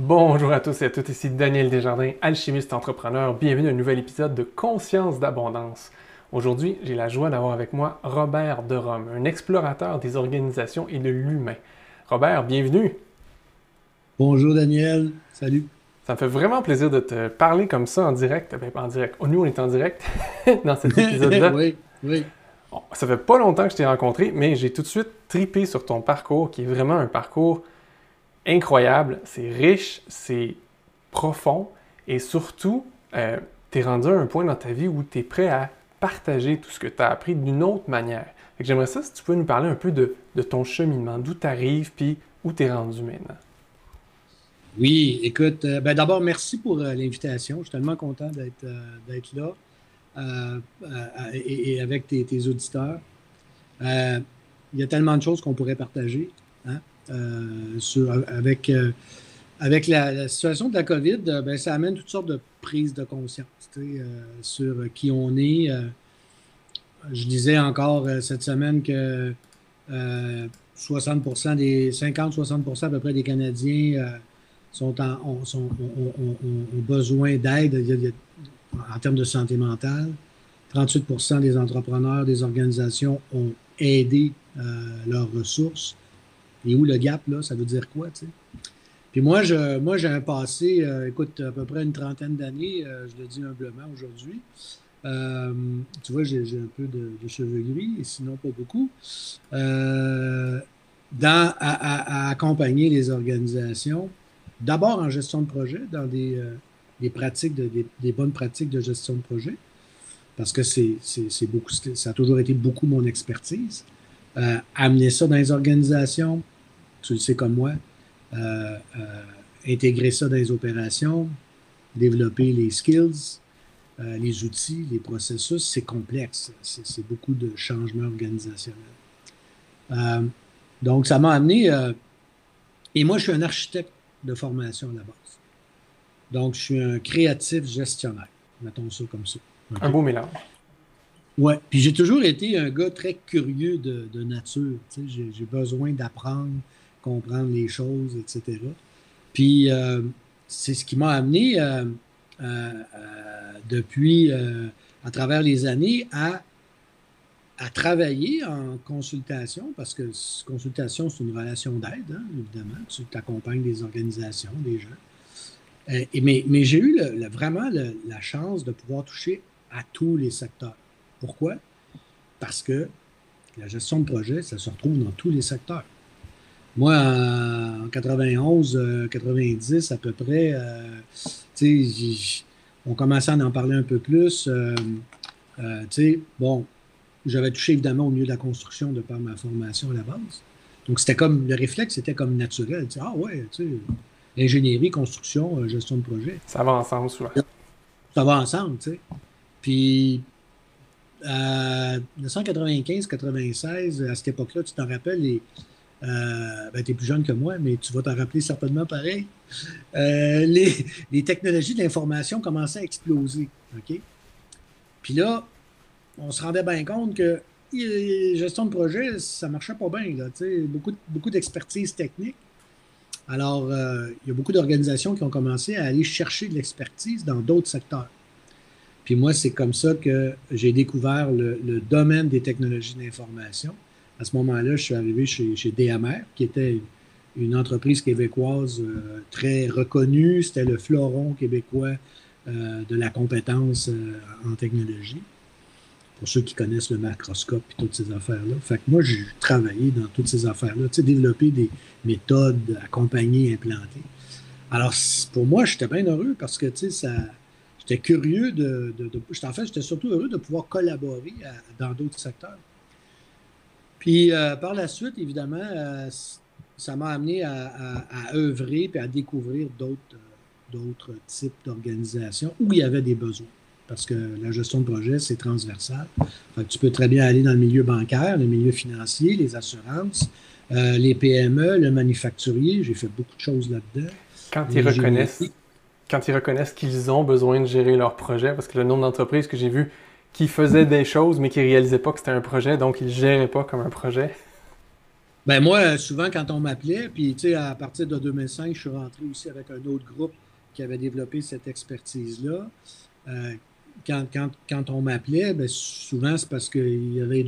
Bonjour à tous et à toutes, ici Daniel Desjardins, alchimiste entrepreneur. Bienvenue à un nouvel épisode de Conscience d'abondance. Aujourd'hui, j'ai la joie d'avoir avec moi Robert Derome, un explorateur des organisations et de l'humain. Robert, bienvenue! Bonjour Daniel, salut. Ça me fait vraiment plaisir de te parler comme ça en direct. Ben, pas en direct. Nous, on est en direct dans cet épisode-là. Oui, oui. Bon, ça fait pas longtemps que je t'ai rencontré, mais j'ai tout de suite tripé sur ton parcours, qui est vraiment un parcours incroyable. C'est riche, c'est profond et surtout, tu es rendu à un point dans ta vie où tu es prêt à partager tout ce que tu as appris d'une autre manière. Fait que j'aimerais ça si tu peux nous parler un peu de ton cheminement, d'où tu arrives puis où tu es rendu maintenant. Oui, écoute, d'abord, merci pour l'invitation. Je suis tellement content d'être là et avec tes auditeurs. Euh, il y a tellement de choses qu'on pourrait partager hein, avec la situation de la COVID. Ça amène toutes sortes de prises de conscience tu sais, sur qui on est. Je disais encore cette semaine que 60% des 50-60% à peu près des Canadiens ont besoin d'aide en termes de santé mentale. 38% des entrepreneurs, des organisations ont aidé leurs ressources. Et où le gap, là, ça veut dire quoi, tu sais? Puis moi, j'ai un passé, écoute, à peu près une trentaine d'années, je le dis humblement aujourd'hui. Euh, Tu vois, j'ai un peu de cheveux gris, et sinon pas beaucoup. Euh, à accompagner les organisations, d'abord en gestion de projet, dans des pratiques, des bonnes pratiques de gestion de projet, parce que c'est beaucoup, ça a toujours été beaucoup mon expertise. Amener ça dans les organisations, tu le sais comme moi, euh, euh, intégrer ça dans les opérations, développer les skills, les outils, les processus, c'est complexe. C'est beaucoup de changements organisationnels. Euh, donc, ça m'a amené, et moi, je suis un architecte de formation à la base. Donc, je suis un créatif gestionnaire, mettons ça comme ça. Un OK? beau mélange. Ouais. Puis j'ai toujours été un gars très curieux de nature. Tu sais, j'ai besoin d'apprendre, comprendre les choses, etc. Puis c'est ce qui m'a amené depuis, à travers les années, à travailler en consultation, parce que consultation, c'est une relation d'aide, hein, évidemment. Tu t'accompagnes des organisations, des gens. Mais j'ai eu vraiment la chance de pouvoir toucher à tous les secteurs. Pourquoi? Parce que la gestion de projet, ça se retrouve dans tous les secteurs. Moi, en 91, 90 à peu près, tu sais, on commençait à en parler un peu plus. Tu sais, bon, j'avais touché évidemment au milieu de la construction de par ma formation à la base. Donc, c'était comme, le réflexe était comme naturel. Tu sais, ah ouais, tu sais, ingénierie, construction, gestion de projet. Ça va ensemble souvent. Ça va ensemble, tu sais. Puis, 1995-96, à cette époque-là, tu t'en rappelles, tu es plus jeune que moi, mais tu vas t'en rappeler certainement pareil. Les technologies de l'information commençaient à exploser. OK? Puis là, on se rendait bien compte que gestion de projet, ça marchait pas bien. Là, tu sais, beaucoup d'expertise technique. Alors, il y a beaucoup d'organisations qui ont commencé à aller chercher de l'expertise dans d'autres secteurs. Puis moi, c'est comme ça que j'ai découvert le domaine des technologies d'information. À ce moment-là, je suis arrivé chez DMR, qui était une entreprise québécoise très reconnue. C'était le fleuron québécois de la compétence en technologie. Pour ceux qui connaissent le macroscope et toutes ces affaires-là. Fait que moi, j'ai travaillé dans toutes ces affaires-là, tu sais, développer des méthodes, accompagner, implanter. Alors, pour moi, j'étais bien heureux parce que, tu sais, j'étais curieux en fait, j'étais surtout heureux de pouvoir collaborer dans d'autres secteurs. Puis, par la suite, évidemment, ça m'a amené à œuvrer et à découvrir d'autres types d'organisations où il y avait des besoins. Parce que la gestion de projet, c'est transversal. Fait que tu peux très bien aller dans le milieu bancaire, le milieu financier, les assurances, les PME, le manufacturier. J'ai fait beaucoup de choses là-dedans. Quand ils reconnaissent, L'ingénierie. quand ils reconnaissent qu'ils ont besoin de gérer leur projet, parce que le nombre d'entreprises que j'ai vues qui faisaient des choses, mais qui ne réalisaient pas que c'était un projet, donc ils ne géraient pas comme un projet. Ben moi, souvent, quand on m'appelait, puis tu sais, à partir de 2005, je suis rentré aussi avec un autre groupe qui avait développé cette expertise-là. Euh, quand on m'appelait, ben, souvent, c'est parce qu'il y avait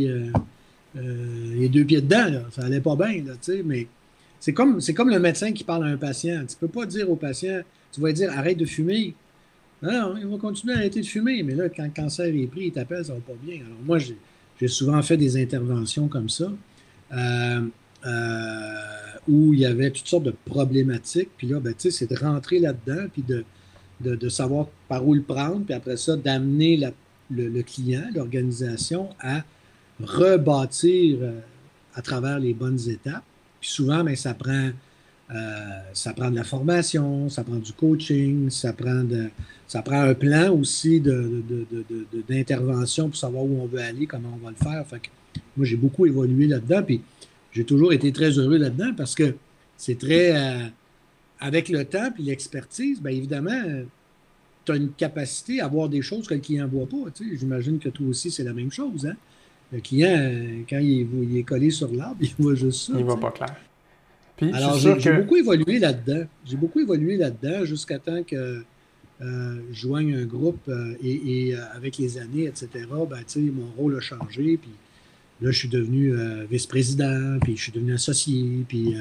les deux pieds dedans, là. Ça allait pas bien, là, tu sais, mais c'est comme le médecin qui parle à un patient. Tu peux pas dire au patient, tu vas lui dire arrête de fumer. Non, non, il va continuer à arrêter de fumer, mais là, quand le cancer est pris, il t'appelle, ça va pas bien. Alors moi, j'ai souvent fait des interventions comme ça, euh, où il y avait toutes sortes de problématiques. Puis là, ben, tu sais, c'est de rentrer là-dedans, puis de savoir par où le prendre, puis après ça, d'amener le client, l'organisation, à rebâtir à travers les bonnes étapes. Puis souvent, ben, ça prend de la formation, ça prend du coaching, ça prend un plan aussi d'intervention pour savoir où on veut aller, comment on va le faire. Fait que moi, j'ai beaucoup évolué là-dedans, puis j'ai toujours été très heureux là-dedans parce que c'est très, avec le temps puis l'expertise, bien évidemment, tu as une capacité à voir des choses que le client ne voit pas. Tu sais. J'imagine que toi aussi, c'est la même chose. Hein? Le client, quand il est collé sur l'arbre, il voit juste ça. Il Tu va sais. pas clair. Puis, je suis Alors, sûr j'ai que... beaucoup évolué là-dedans. J'ai beaucoup évolué là-dedans jusqu'à temps que je joigne un groupe et avec les années, etc., ben, tu sais, mon rôle a changé. Puis là, je suis devenu vice-président, puis je suis devenu associé, puis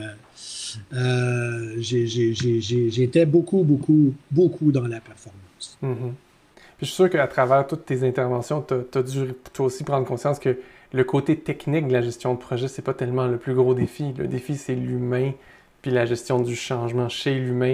j'étais beaucoup, beaucoup, beaucoup dans la performance. Mhm. Puis je suis sûr qu'à travers toutes tes interventions, tu as dû toi aussi prendre conscience que le côté technique de la gestion de projet, c'est pas tellement le plus gros défi. Le défi, c'est l'humain, puis la gestion du changement chez l'humain.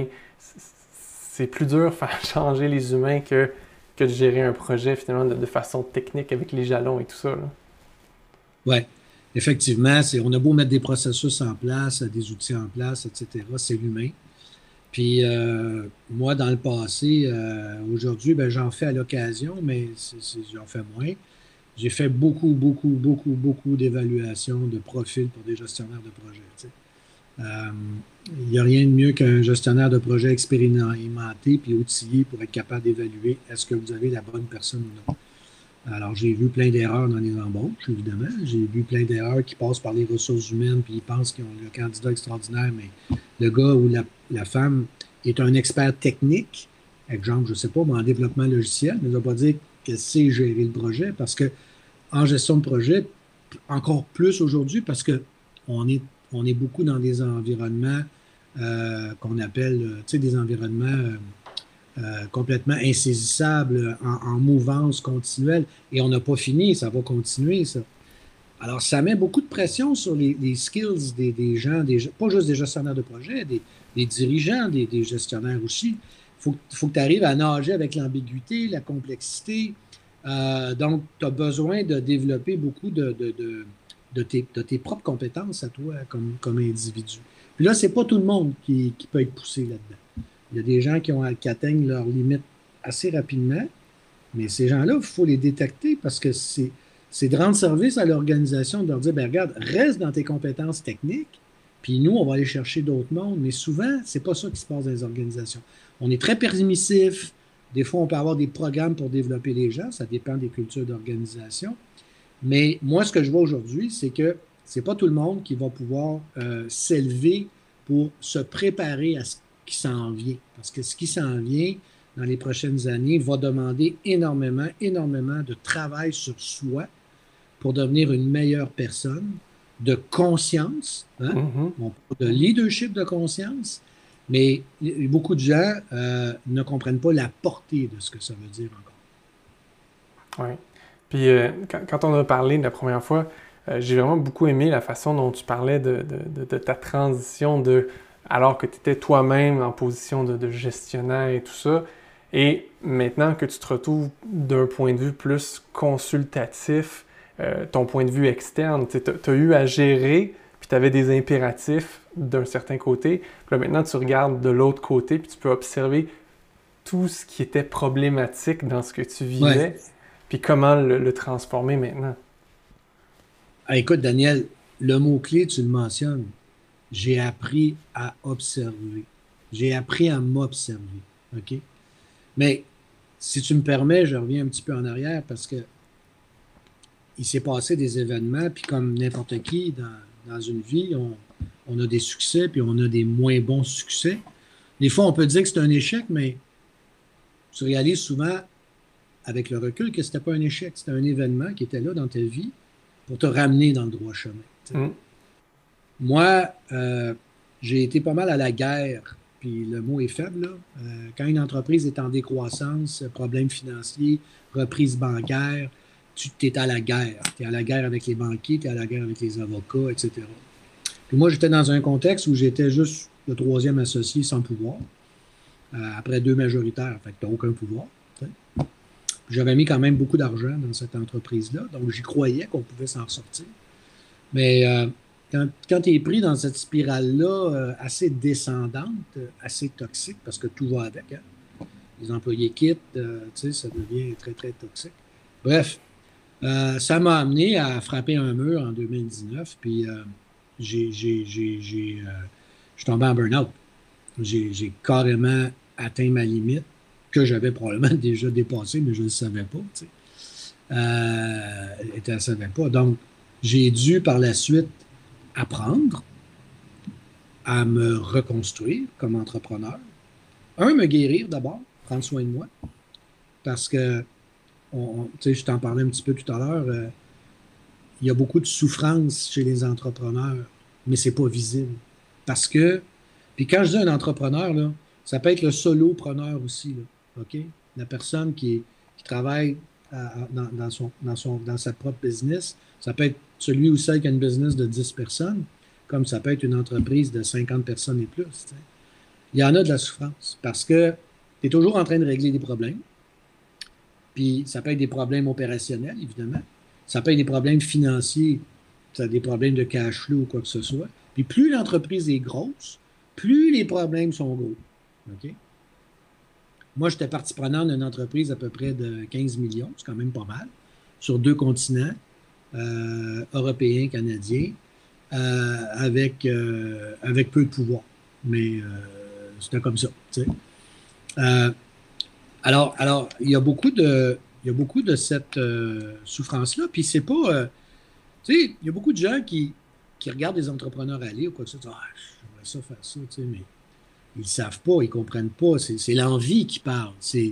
C'est plus dur de faire changer les humains que de gérer un projet finalement de façon technique avec les jalons et tout ça, là. Oui, effectivement, on a beau mettre des processus en place, des outils en place, etc., c'est l'humain. Puis moi, dans le passé, aujourd'hui, ben, j'en fais à l'occasion, mais j'en fais moins. J'ai fait beaucoup, beaucoup, beaucoup, beaucoup d'évaluations de profils pour des gestionnaires de projet. Tu sais. Euh, Il n'y a rien de mieux qu'un gestionnaire de projet expérimenté puis outillé pour être capable d'évaluer est-ce que vous avez la bonne personne ou non. Alors, j'ai vu plein d'erreurs dans les embauches, évidemment. J'ai vu plein d'erreurs qui passent par les ressources humaines, puis ils pensent qu'ils ont le candidat extraordinaire, mais le gars ou la femme est un expert technique. Exemple, je ne sais pas, mais en développement logiciel, mais ça ne veut pas dire qu'elle sait gérer le projet, parce que en gestion de projet, encore plus aujourd'hui, parce que on est beaucoup dans des environnements qu'on appelle, tu sais, des environnements complètement insaisissable, en mouvance continuelle. Et on n'a pas fini, ça va continuer, ça. Alors, ça met beaucoup de pression sur les skills des gens, pas juste des gestionnaires de projet, des dirigeants, des gestionnaires aussi. Il faut que tu arrives à nager avec l'ambiguïté, la complexité. Donc, tu as besoin de développer beaucoup de tes propres compétences à toi comme individu. Puis là, c'est pas tout le monde qui peut être poussé là-dedans. Il y a des gens qui atteignent leurs limites assez rapidement, mais ces gens-là, il faut les détecter parce que c'est de rendre service à l'organisation, de leur dire, ben, regarde, reste dans tes compétences techniques, puis nous, on va aller chercher d'autres mondes. Mais souvent, c'est pas ça qui se passe dans les organisations. On est très permissif. Des fois, on peut avoir des programmes pour développer les gens. Ça dépend des cultures d'organisation. Mais moi, ce que je vois aujourd'hui, c'est que c'est pas tout le monde qui va pouvoir s'élever pour se préparer à ce qui s'en vient. Parce que ce qui s'en vient dans les prochaines années va demander énormément, énormément de travail sur soi pour devenir une meilleure personne, de conscience, hein? Mhm. On parle de leadership de conscience, mais beaucoup de gens ne comprennent pas la portée de ce que ça veut dire encore. Ouais. Puis quand on a parlé la première fois, j'ai vraiment beaucoup aimé la façon dont tu parlais de ta transition alors que tu étais toi-même en position de gestionnaire et tout ça, et maintenant que tu te retrouves d'un point de vue plus consultatif, ton point de vue externe, tu as eu à gérer, puis tu avais des impératifs d'un certain côté, puis là maintenant tu regardes de l'autre côté, puis tu peux observer tout ce qui était problématique dans ce que tu Ouais. vivais, puis comment le transformer maintenant. Ah, écoute, Daniel, le mot-clé, tu le mentionnes. J'ai appris à observer. J'ai appris à m'observer. OK? Mais si tu me permets, je reviens un petit peu en arrière parce que il s'est passé des événements, puis comme n'importe qui dans une vie, on a des succès, puis on a des moins bons succès. Des fois, on peut dire que c'est un échec, mais tu réalises souvent, avec le recul, que c'était pas un échec, c'était un événement qui était là dans ta vie pour te ramener dans le droit chemin. Mm. Moi, j'ai été pas mal à la guerre, puis le mot est faible, là. Quand une entreprise est en décroissance, problèmes financiers, reprise bancaire, tu es à la guerre. Tu es à la guerre avec les banquiers, tu es à la guerre avec les avocats, etc. Puis moi, j'étais dans un contexte où j'étais juste le troisième associé sans pouvoir, après 2 majoritaires, fait que tu n'as aucun pouvoir. J'avais mis quand même beaucoup d'argent dans cette entreprise-là, donc j'y croyais qu'on pouvait s'en sortir. Mais quand tu es pris dans cette spirale-là assez descendante, assez toxique, parce que tout va avec, hein. Les employés quittent, ça devient très, très toxique. Bref, ça m'a amené à frapper un mur en 2019, puis je suis tombé en burn-out. J'ai carrément atteint ma limite, que j'avais probablement déjà dépassée, mais je ne le savais pas. Je ne savais pas. Donc, j'ai dû par la suite apprendre à me reconstruire comme entrepreneur. Me guérir d'abord, prendre soin de moi, parce que, je t'en parlais un petit peu tout à l'heure, il y a beaucoup de souffrance chez les entrepreneurs, mais ce n'est pas visible. Parce que, puis quand je dis un entrepreneur, là, ça peut être le solopreneur aussi, là, OK? La personne qui travaille dans sa propre business, ça peut être celui ou celle qui a une business de 10 personnes, comme ça peut être une entreprise de 50 personnes et plus. T'sais. Il y en a de la souffrance parce que tu es toujours en train de régler des problèmes. Puis ça peut être des problèmes opérationnels, évidemment. Ça peut être des problèmes financiers, ça a des problèmes de cash flow ou quoi que ce soit. Puis plus l'entreprise est grosse, plus les problèmes sont gros. OK? Moi, j'étais partie prenante d'une entreprise à peu près de 15 millions, c'est quand même pas mal, sur 2 continents, européens, canadiens, avec peu de pouvoir. Mais c'était comme ça. Tu sais. Alors, il y a beaucoup de cette souffrance-là. Puis c'est pas... tu sais, il y a beaucoup de gens qui regardent des entrepreneurs aller ou quoi que ce soit. J'aimerais ça faire ça, tu sais, mais ils ne savent pas, ils ne comprennent pas. C'est l'envie qui parle. C'est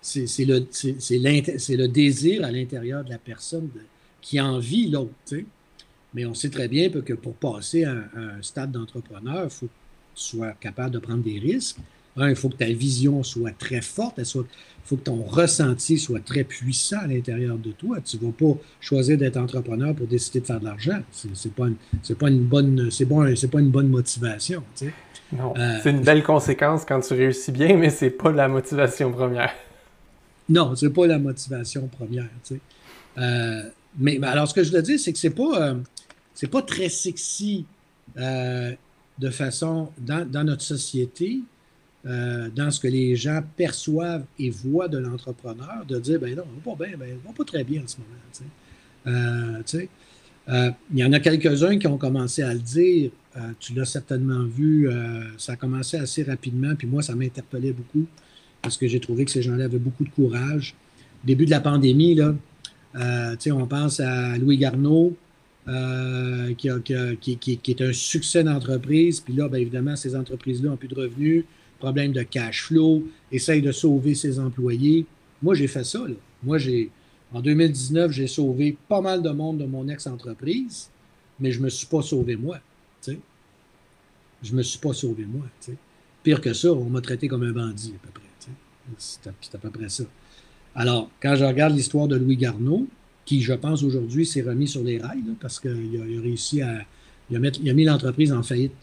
le désir à l'intérieur de la personne qui envie l'autre. Tu sais. Mais on sait très bien que pour passer à un stade d'entrepreneur, il faut que tu sois capable de prendre des risques. Il faut que ta vision soit très forte. Il faut que ton ressenti soit très puissant à l'intérieur de toi. Tu ne vas pas choisir d'être entrepreneur pour décider de faire de l'argent. C'est pas une bonne motivation. Tu sais. Non, c'est une belle conséquence quand tu réussis bien, mais c'est pas la motivation première. Non, c'est pas la motivation première. Tu sais. Mais alors, ce que je veux dire, c'est que c'est pas très sexy de façon dans notre société, dans ce que les gens perçoivent et voient de l'entrepreneur, de dire, ben non, on va pas bien, on va pas très bien en ce moment. Tu sais. Il y en a quelques-uns qui ont commencé à le dire. Tu l'as certainement vu. Ça a commencé assez rapidement. Puis moi, ça m'interpellait beaucoup parce que j'ai trouvé que ces gens-là avaient beaucoup de courage. Au début de la pandémie, là, on pense à Louis Garneau, qui est un succès d'entreprise. Puis là, bien évidemment, ces entreprises-là n'ont plus de revenus, problème de cash flow, essayent de sauver ses employés. Moi, j'ai fait ça. Là. Moi, en 2019, j'ai sauvé pas mal de monde de mon ex-entreprise, mais je ne me suis pas sauvé moi. T'sais. Je ne me suis pas sauvé moi. T'sais. Pire que ça, on m'a traité comme un bandit à peu près. C'est à peu près ça. Alors, quand je regarde l'histoire de Louis Garneau, qui, je pense, aujourd'hui, s'est remis sur les rails, là, parce qu'il a réussi à... Il a mis l'entreprise en faillite,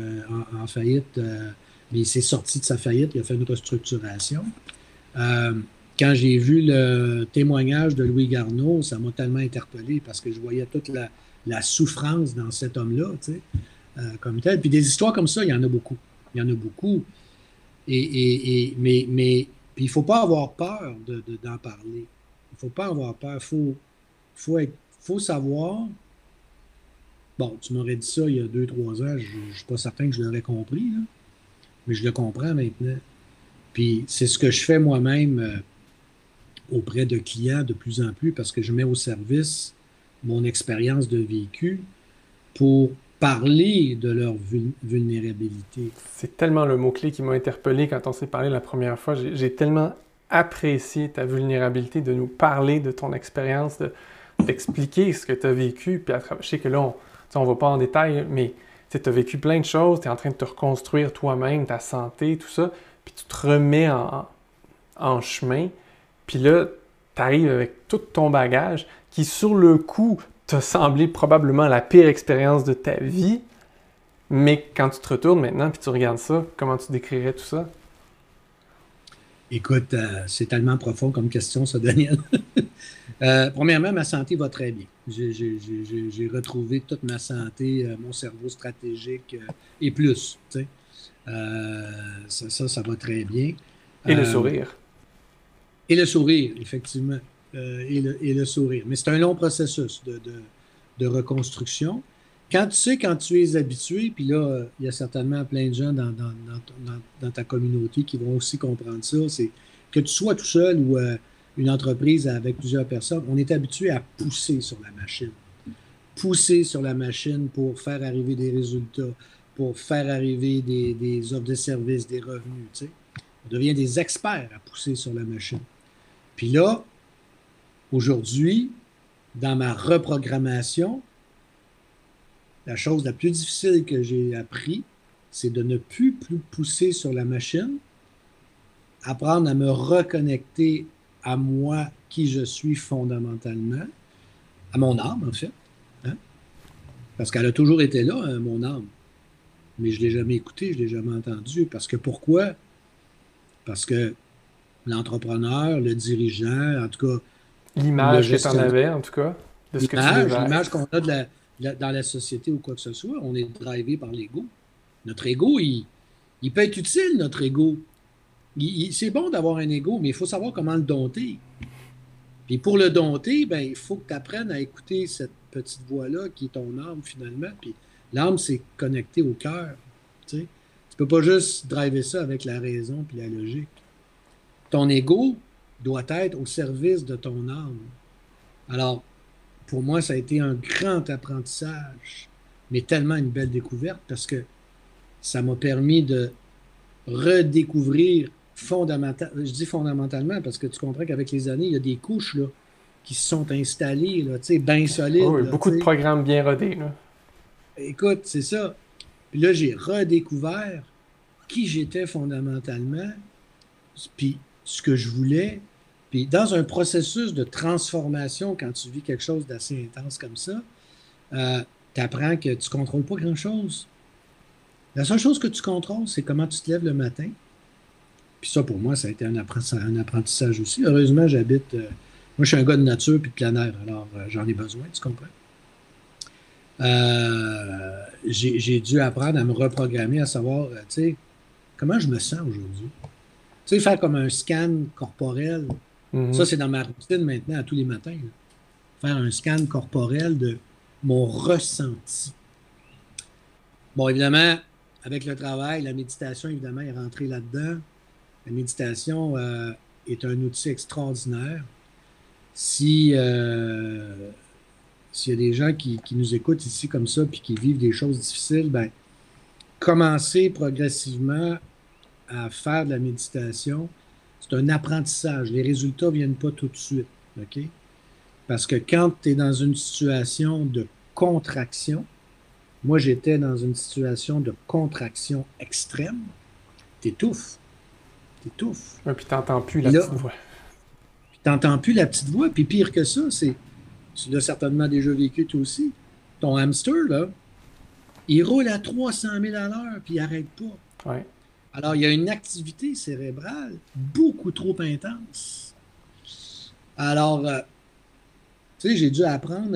mais il s'est sorti de sa faillite, il a fait une restructuration. Quand j'ai vu le témoignage de Louis Garneau, ça m'a tellement interpellé parce que je voyais toute la souffrance dans cet homme-là, tu sais, comme tel. Puis des histoires comme ça, il y en a beaucoup. Il y en a beaucoup. Mais puis il ne faut pas avoir peur d'en parler. Il ne faut pas avoir peur. Il faut savoir. Bon, tu m'aurais dit ça il y a 2-3 ans, je ne suis pas certain que je l'aurais compris, là, mais je le comprends maintenant. Puis c'est ce que je fais moi-même auprès de clients de plus en plus parce que je mets au service mon expérience de vécu pour parler de leur vulnérabilité. C'est tellement le mot-clé qui m'a interpellé quand on s'est parlé la première fois. J'ai tellement apprécié ta vulnérabilité de nous parler de ton expérience, d'expliquer ce que tu as vécu. Puis je sais que là, on ne va pas en détail, mais tu as vécu plein de choses, tu es en train de te reconstruire toi-même, ta santé, tout ça, puis tu te remets en chemin. Puis là, tu arrives avec tout ton bagage qui, sur le coup, t'a semblé probablement la pire expérience de ta vie. Mais quand tu te retournes maintenant puis tu regardes ça, comment tu décrirais tout ça? Écoute, c'est tellement profond comme question, ça, Daniel. Premièrement, ma santé va très bien. J'ai retrouvé toute ma santé, mon cerveau stratégique et plus. Tu sais. Ça va très bien. Et le sourire. Et le sourire, effectivement. Et le sourire. Mais c'est un long processus de reconstruction. Quand tu es habitué, puis là, il y a certainement plein de gens dans ta communauté qui vont aussi comprendre ça, c'est que tu sois tout seul ou une entreprise avec plusieurs personnes, on est habitué à pousser sur la machine. Pousser sur la machine pour faire arriver des résultats, pour faire arriver des offres de services, des revenus. Tu sais. On devient des experts à pousser sur la machine. Puis là, aujourd'hui, dans ma reprogrammation, la chose la plus difficile que j'ai appris, c'est de ne plus pousser sur la machine, apprendre à me reconnecter à moi, qui je suis fondamentalement, à mon âme, en fait. Hein? Parce qu'elle a toujours été là, hein, mon âme. Mais je ne l'ai jamais écoutée, je ne l'ai jamais entendue. Parce que pourquoi? Parce que l'entrepreneur, le dirigeant, en tout cas, l'image que tu en avais, en tout cas, de ce que tu devais être. L'image qu'on a dans la société ou quoi que ce soit, on est drivé par l'ego. Notre ego, il peut être utile, notre ego. C'est bon d'avoir un ego, mais il faut savoir comment le dompter. Puis pour le dompter, ben, il faut que tu apprennes à écouter cette petite voix-là qui est ton âme finalement. Puis l'âme, c'est connecté au cœur. Tu sais. Tu peux pas juste driver ça avec la raison puis la logique. Ton ego doit être au service de ton âme. Alors, pour moi, ça a été un grand apprentissage, mais tellement une belle découverte parce que ça m'a permis de redécouvrir fondamentalement. Je dis fondamentalement parce que tu comprends qu'avec les années, il y a des couches là, qui se sont installées, là, bien solides. Oui, là, beaucoup de programmes bien rodés. Là. Écoute, c'est ça. Puis là, j'ai redécouvert qui j'étais fondamentalement, puis ce que je voulais. Puis dans un processus de transformation, quand tu vis quelque chose d'assez intense comme ça, tu apprends que tu ne contrôles pas grand-chose. La seule chose que tu contrôles, c'est comment tu te lèves le matin. Puis ça, pour moi, ça a été un apprentissage aussi. Heureusement, j'habite... moi, je suis un gars de nature puis de plein air, alors j'en ai besoin, tu comprends? J'ai dû apprendre à me reprogrammer, à savoir, tu sais, comment je me sens aujourd'hui. Tu sais, faire comme un scan corporel. Ça, c'est dans ma routine maintenant, à tous les matins. Là. Faire un scan corporel de mon ressenti. Bon, évidemment, avec le travail, la méditation, évidemment, est rentrée là-dedans. La méditation est un outil extraordinaire. S'il y a des gens qui nous écoutent ici comme ça puis qui vivent des choses difficiles, ben, commencer progressivement à faire de la méditation, c'est un apprentissage. Les résultats ne viennent pas tout de suite. OK? Parce que quand tu es dans une situation de contraction, moi j'étais dans une situation de contraction extrême, t'étouffes. T'étouffes. Ouais, puis t'entends plus la petite voix. Puis t'entends plus la petite voix. Puis pire que ça, tu l'as certainement déjà vécu toi aussi. Ton hamster, là, il roule à 300 000 à l'heure, puis il n'arrête pas. Ouais. Alors, il y a une activité cérébrale beaucoup trop intense. Alors, tu sais, j'ai dû apprendre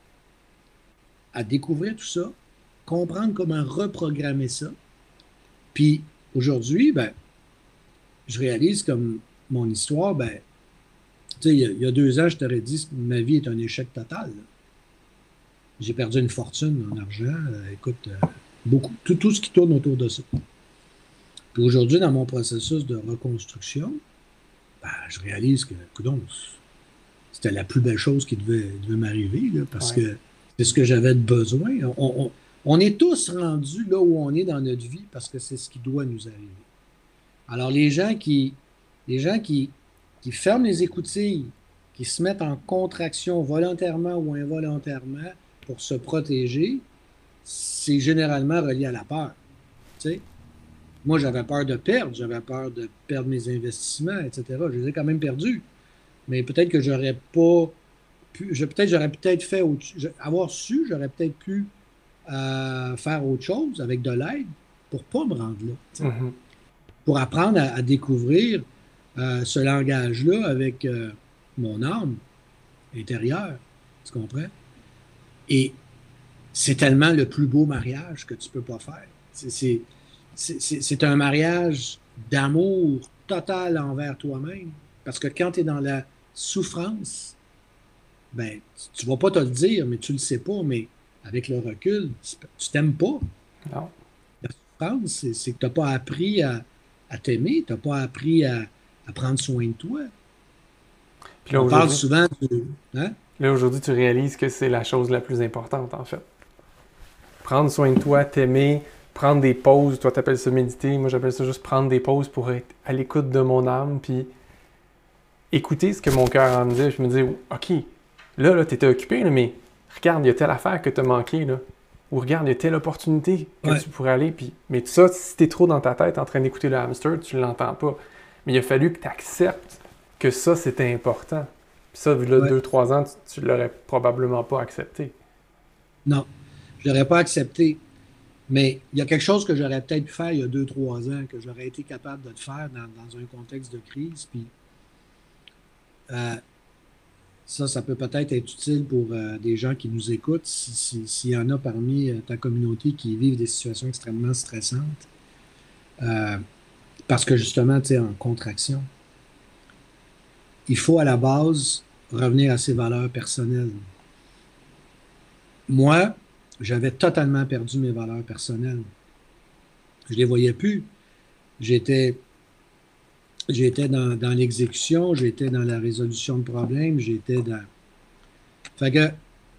à découvrir tout ça, comprendre comment reprogrammer ça. Puis, aujourd'hui, ben, je réalise comme mon histoire, ben, tu sais, il y a 2 ans, je t'aurais dit que ma vie est un échec total. Là. J'ai perdu une fortune en argent. Écoute, beaucoup. Tout ce qui tourne autour de ça. Puis aujourd'hui, dans mon processus de reconstruction, ben, je réalise que, coudonc, c'était la plus belle chose qui devait m'arriver, là, parce que c'est ce que j'avais de besoin. On On est tous rendus là où on est dans notre vie parce que c'est ce qui doit nous arriver. Alors, les gens qui ferment les écoutilles, qui se mettent en contraction volontairement ou involontairement pour se protéger, c'est généralement relié à la peur. Tu sais? Moi, j'avais peur de perdre mes investissements, etc. Je les ai quand même perdus. Mais peut-être que j'aurais pas pu, j'aurais peut-être fait avoir su, j'aurais peut-être pu faire autre chose avec de l'aide pour pas me rendre là. Tu sais. Mhm. Pour apprendre à découvrir ce langage-là avec mon âme intérieure. Tu comprends? Et c'est tellement le plus beau mariage que tu peux pas faire. C'est un mariage d'amour total envers toi-même. Parce que quand tu es dans la souffrance, ben, tu vas pas te le dire, mais tu le sais pas, mais avec le recul, tu t'aimes pas. Non. La souffrance, c'est que tu n'as pas appris à t'aimer, tu n'as pas appris à prendre soin de toi. Puis là, On parle aujourd'hui, souvent de... Hein? là, aujourd'hui, tu réalises que c'est la chose la plus importante, en fait. Prendre soin de toi, t'aimer, prendre des pauses. Toi, t'appelles ça méditer. Moi, j'appelle ça juste prendre des pauses pour être à l'écoute de mon âme, puis écouter ce que mon cœur en me dit. Je me dis, OK, là, t'étais occupé, là, mais regarde, il y a telle affaire que t'as manqué, là. Ou regarde, il y a telle opportunité que Ouais. tu pourrais aller. Puis... Mais ça, si t'es trop dans ta tête en train d'écouter le hamster, tu l'entends pas. Mais il a fallu que tu acceptes que ça, c'était important. Puis ça, vu là, Ouais. 2-3 ans, tu l'aurais probablement pas accepté. Non, je l'aurais pas accepté. Mais il y a quelque chose que j'aurais peut-être pu faire il y a 2, 3 ans, que j'aurais été capable de le faire dans un contexte de crise. Puis euh, ça peut peut-être être utile pour des gens qui nous écoutent, s'il y en a parmi ta communauté qui vivent des situations extrêmement stressantes. Euh, Parce que justement, tu sais, en contraction, il faut à la base revenir à ses valeurs personnelles. Moi, j'avais totalement perdu mes valeurs personnelles. Je les voyais plus. J'étais, j'étais dans l'exécution, j'étais dans la résolution de problèmes, j'étais dans. Fait que,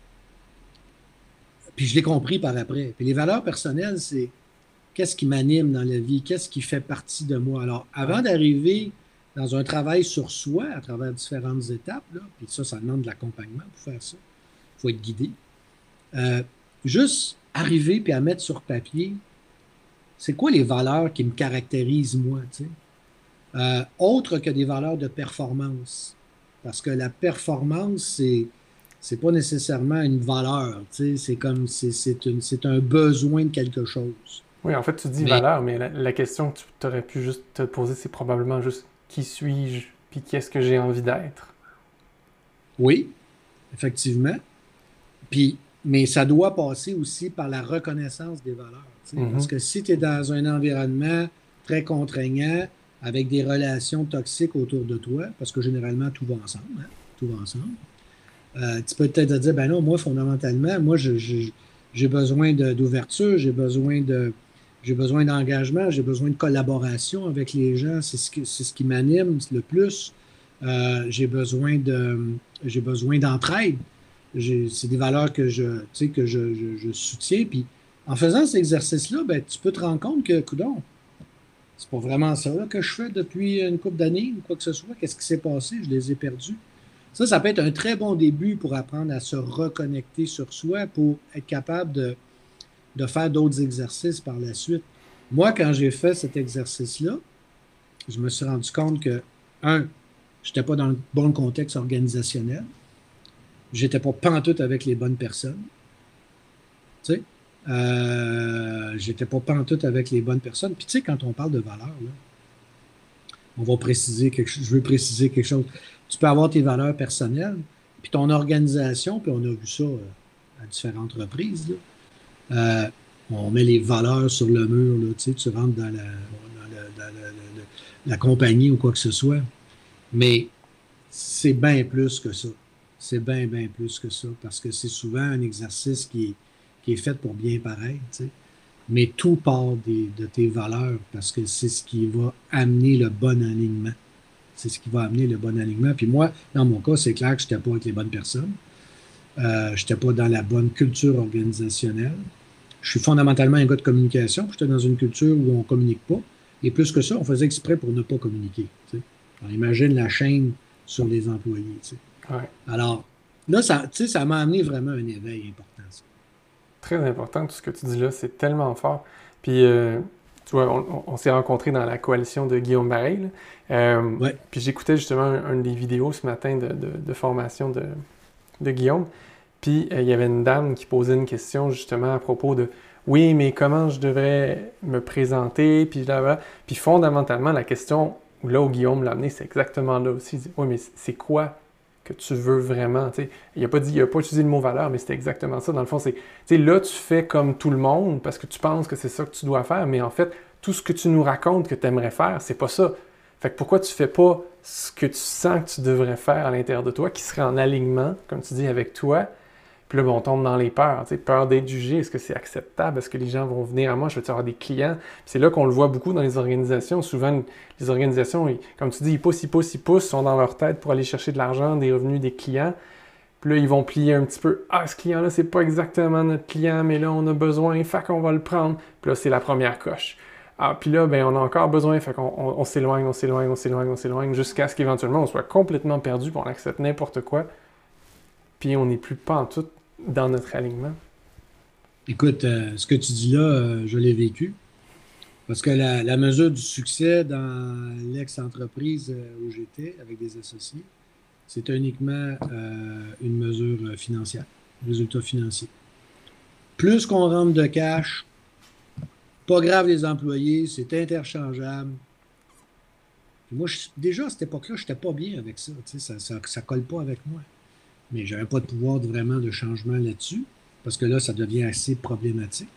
puis je l'ai compris par après. Puis les valeurs personnelles, c'est qu'est-ce qui m'anime dans la vie, qu'est-ce qui fait partie de moi. Alors, Ouais. avant d'arriver dans un travail sur soi, à travers différentes étapes, là, puis ça demande de l'accompagnement pour faire ça. Il faut être guidé. Euh, Juste arriver puis à mettre sur papier, c'est quoi les valeurs qui me caractérisent moi, tu sais? Autre que des valeurs de performance. Parce que la performance, c'est pas nécessairement une valeur, tu sais, c'est comme c'est un besoin de quelque chose. Oui, en fait, tu dis Mais valeur, mais la question que tu aurais pu juste te poser, c'est probablement juste qui suis-je, puis qu'est-ce que j'ai envie d'être. oui, effectivement. Puis, mais ça doit passer aussi par la reconnaissance des valeurs. Tu sais. Parce Mhm. que si tu es dans un environnement très contraignant, avec des relations toxiques autour de toi, parce que généralement tout va ensemble, hein, tout va ensemble, tu peux peut-être te dire, ben non, moi, fondamentalement, moi, j'ai besoin d'ouverture, j'ai besoin d'engagement, j'ai besoin de collaboration avec les gens, c'est ce qui m'anime le plus. J'ai besoin d'entraide. C'est des valeurs que tu sais, que je soutiens. Puis en faisant cet exercice-là, ben, tu peux te rendre compte que, coudonc, c'est pas vraiment ça là, que je fais depuis une couple d'années ou quoi que ce soit. Qu'est-ce qui s'est passé? Je les ai perdus. Ça peut être un très bon début pour apprendre à se reconnecter sur soi, pour être capable de faire d'autres exercices par la suite. Moi, quand j'ai fait cet exercice-là, je me suis rendu compte que, un, je n'étais pas dans le bon contexte organisationnel. J'étais pas pantoute avec les bonnes personnes. Tu sais? J'étais pas pantoute avec les bonnes personnes. Puis tu sais, quand on parle de valeurs, là, on va préciser quelque chose, je veux préciser quelque chose. Tu peux avoir tes valeurs personnelles, puis ton organisation, puis on a vu ça à différentes reprises, là. On met les valeurs sur le mur, là, tu sais, tu rentres dans la compagnie ou quoi que ce soit. Mais c'est bien plus que ça. C'est bien, bien plus que ça, parce que c'est souvent un exercice qui est fait pour bien paraître, tu sais. Mais tout part de tes valeurs, parce que c'est ce qui va amener le bon alignement. C'est ce qui va amener le bon alignement. Puis moi, dans mon cas, c'est clair que je n'étais pas avec les bonnes personnes. Je n'étais pas dans la bonne culture organisationnelle. je suis fondamentalement un gars de communication, puis j'étais dans une culture où on ne communique pas. Et plus que ça, on faisait exprès pour ne pas communiquer. Tu sais. Alors, imagine la chaîne sur les employés. Tu sais. Ouais. Alors, là, ça, tu sais, ça m'a amené vraiment un éveil important. Ça. Très important, tout ce que tu dis là, c'est tellement fort. Puis, tu vois, on s'est rencontrés dans la coalition de Guillaume Bareil, là. Ouais. Puis j'écoutais justement une des vidéos ce matin de formation de Guillaume. Puis il y avait une dame qui posait une question justement à propos de oui, mais comment je devrais me présenter? Puis là, puis fondamentalement, la question là où Guillaume l'a amené, c'est exactement là aussi. Il dit, oui, mais c'est quoi que tu veux vraiment? T'sais, il n'a pas utilisé le mot valeur, mais c'était exactement ça. Dans le fond, c'est là, tu fais comme tout le monde parce que tu penses que c'est ça que tu dois faire, mais en fait, tout ce que tu nous racontes que tu aimerais faire, c'est pas ça. Fait que pourquoi tu fais pas ce que tu sens que tu devrais faire à l'intérieur de toi, qui serait en alignement, comme tu dis, avec toi? Puis là, ben, on tombe dans les peurs. Peur d'être jugé, est-ce que c'est acceptable? Est-ce que les gens vont venir à moi? Je vais avoir des clients? Puis c'est là qu'on le voit beaucoup dans les organisations. Souvent, les organisations, comme tu dis, ils poussent, sont dans leur tête pour aller chercher de l'argent, des revenus des clients. Puis là, ils vont plier un petit peu. Ah, ce client-là, c'est pas exactement notre client, mais là, on a besoin, fait qu'on va le prendre. Puis là, c'est la première coche. Ah, puis là, ben, on a encore besoin, fait qu'on s'éloigne, jusqu'à ce qu'éventuellement, on soit complètement perdu, puis on accepte n'importe quoi. Puis on n'est plus pas en tout dans notre alignement. Écoute, ce que tu dis là, je l'ai vécu. Parce que la mesure du succès dans l'ex-entreprise où j'étais avec des associés, c'est uniquement une mesure financière, résultat financier. Plus qu'on rentre de cash, pas grave les employés, c'est interchangeable. Puis moi, déjà à cette époque-là, je n'étais pas bien avec ça. Tu sais, ça ne colle pas avec moi. Mais je n'avais pas de pouvoir vraiment de changement là-dessus, parce que là, ça devient assez problématique.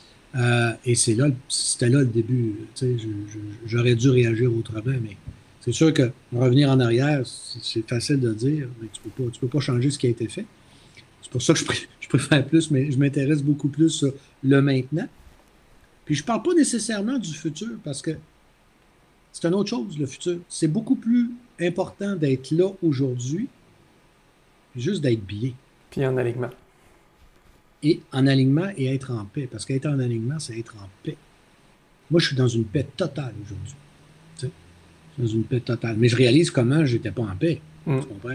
Et c'était là le début. Tu sais, j'aurais dû réagir autrement, mais c'est sûr que revenir en arrière, c'est facile de dire, mais tu peux pas changer ce qui a été fait. C'est pour ça que je préfère plus, mais je m'intéresse beaucoup plus sur le maintenant. Puis je ne parle pas nécessairement du futur, parce que c'est une autre chose, le futur. C'est beaucoup plus important d'être là aujourd'hui, puis juste d'être bien. Puis en alignement. Et en alignement et être en paix. Parce qu'être en alignement, c'est être en paix. Moi, je suis dans une paix totale aujourd'hui. Tu sais? Je suis dans une paix totale. Mais je réalise comment je n'étais pas en paix. Tu comprends?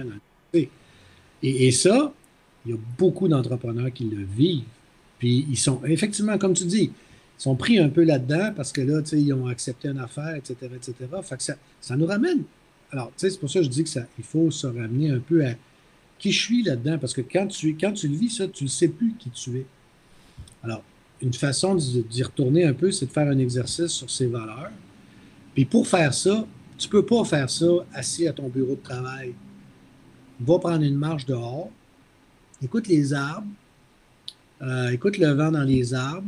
Et ça, il y a beaucoup d'entrepreneurs qui le vivent. Puis ils sont, effectivement, comme tu dis, ils sont pris un peu là-dedans parce que là, tu sais, ils ont accepté une affaire, etc., etc. Fait que ça nous ramène. Alors, tu sais, c'est pour ça que je dis qu'il faut se ramener un peu à qui je suis là-dedans, parce que quand tu le vis, ça, tu ne sais plus qui tu es. Alors, une façon d'y retourner un peu, c'est de faire un exercice sur ses valeurs. Puis pour faire ça, tu ne peux pas faire ça assis à ton bureau de travail. Va prendre une marche dehors, écoute les arbres, écoute le vent dans les arbres,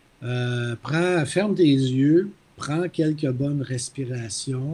ferme tes yeux, prends quelques bonnes respirations,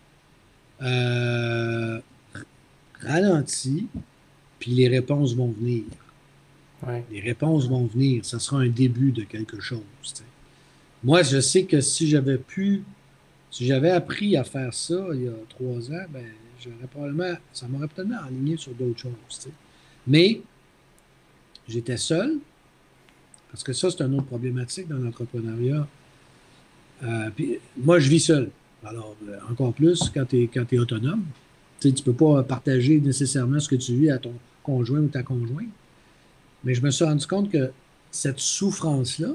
ralentis, puis les réponses vont venir. Ouais. Les réponses vont venir. Ça sera un début de quelque chose. T'sais. Moi, je sais que si j'avais appris à faire ça il y a 3 ans, ben, ça m'aurait probablement aligné sur d'autres choses. T'sais. Mais j'étais seul, parce que ça, c'est une autre problématique dans l'entrepreneuriat. Puis, moi, je vis seul. Alors, encore plus quand tu es autonome. Tu ne peux pas partager nécessairement ce que tu vis à ton conjoint ou ta conjointe. Mais je me suis rendu compte que cette souffrance-là,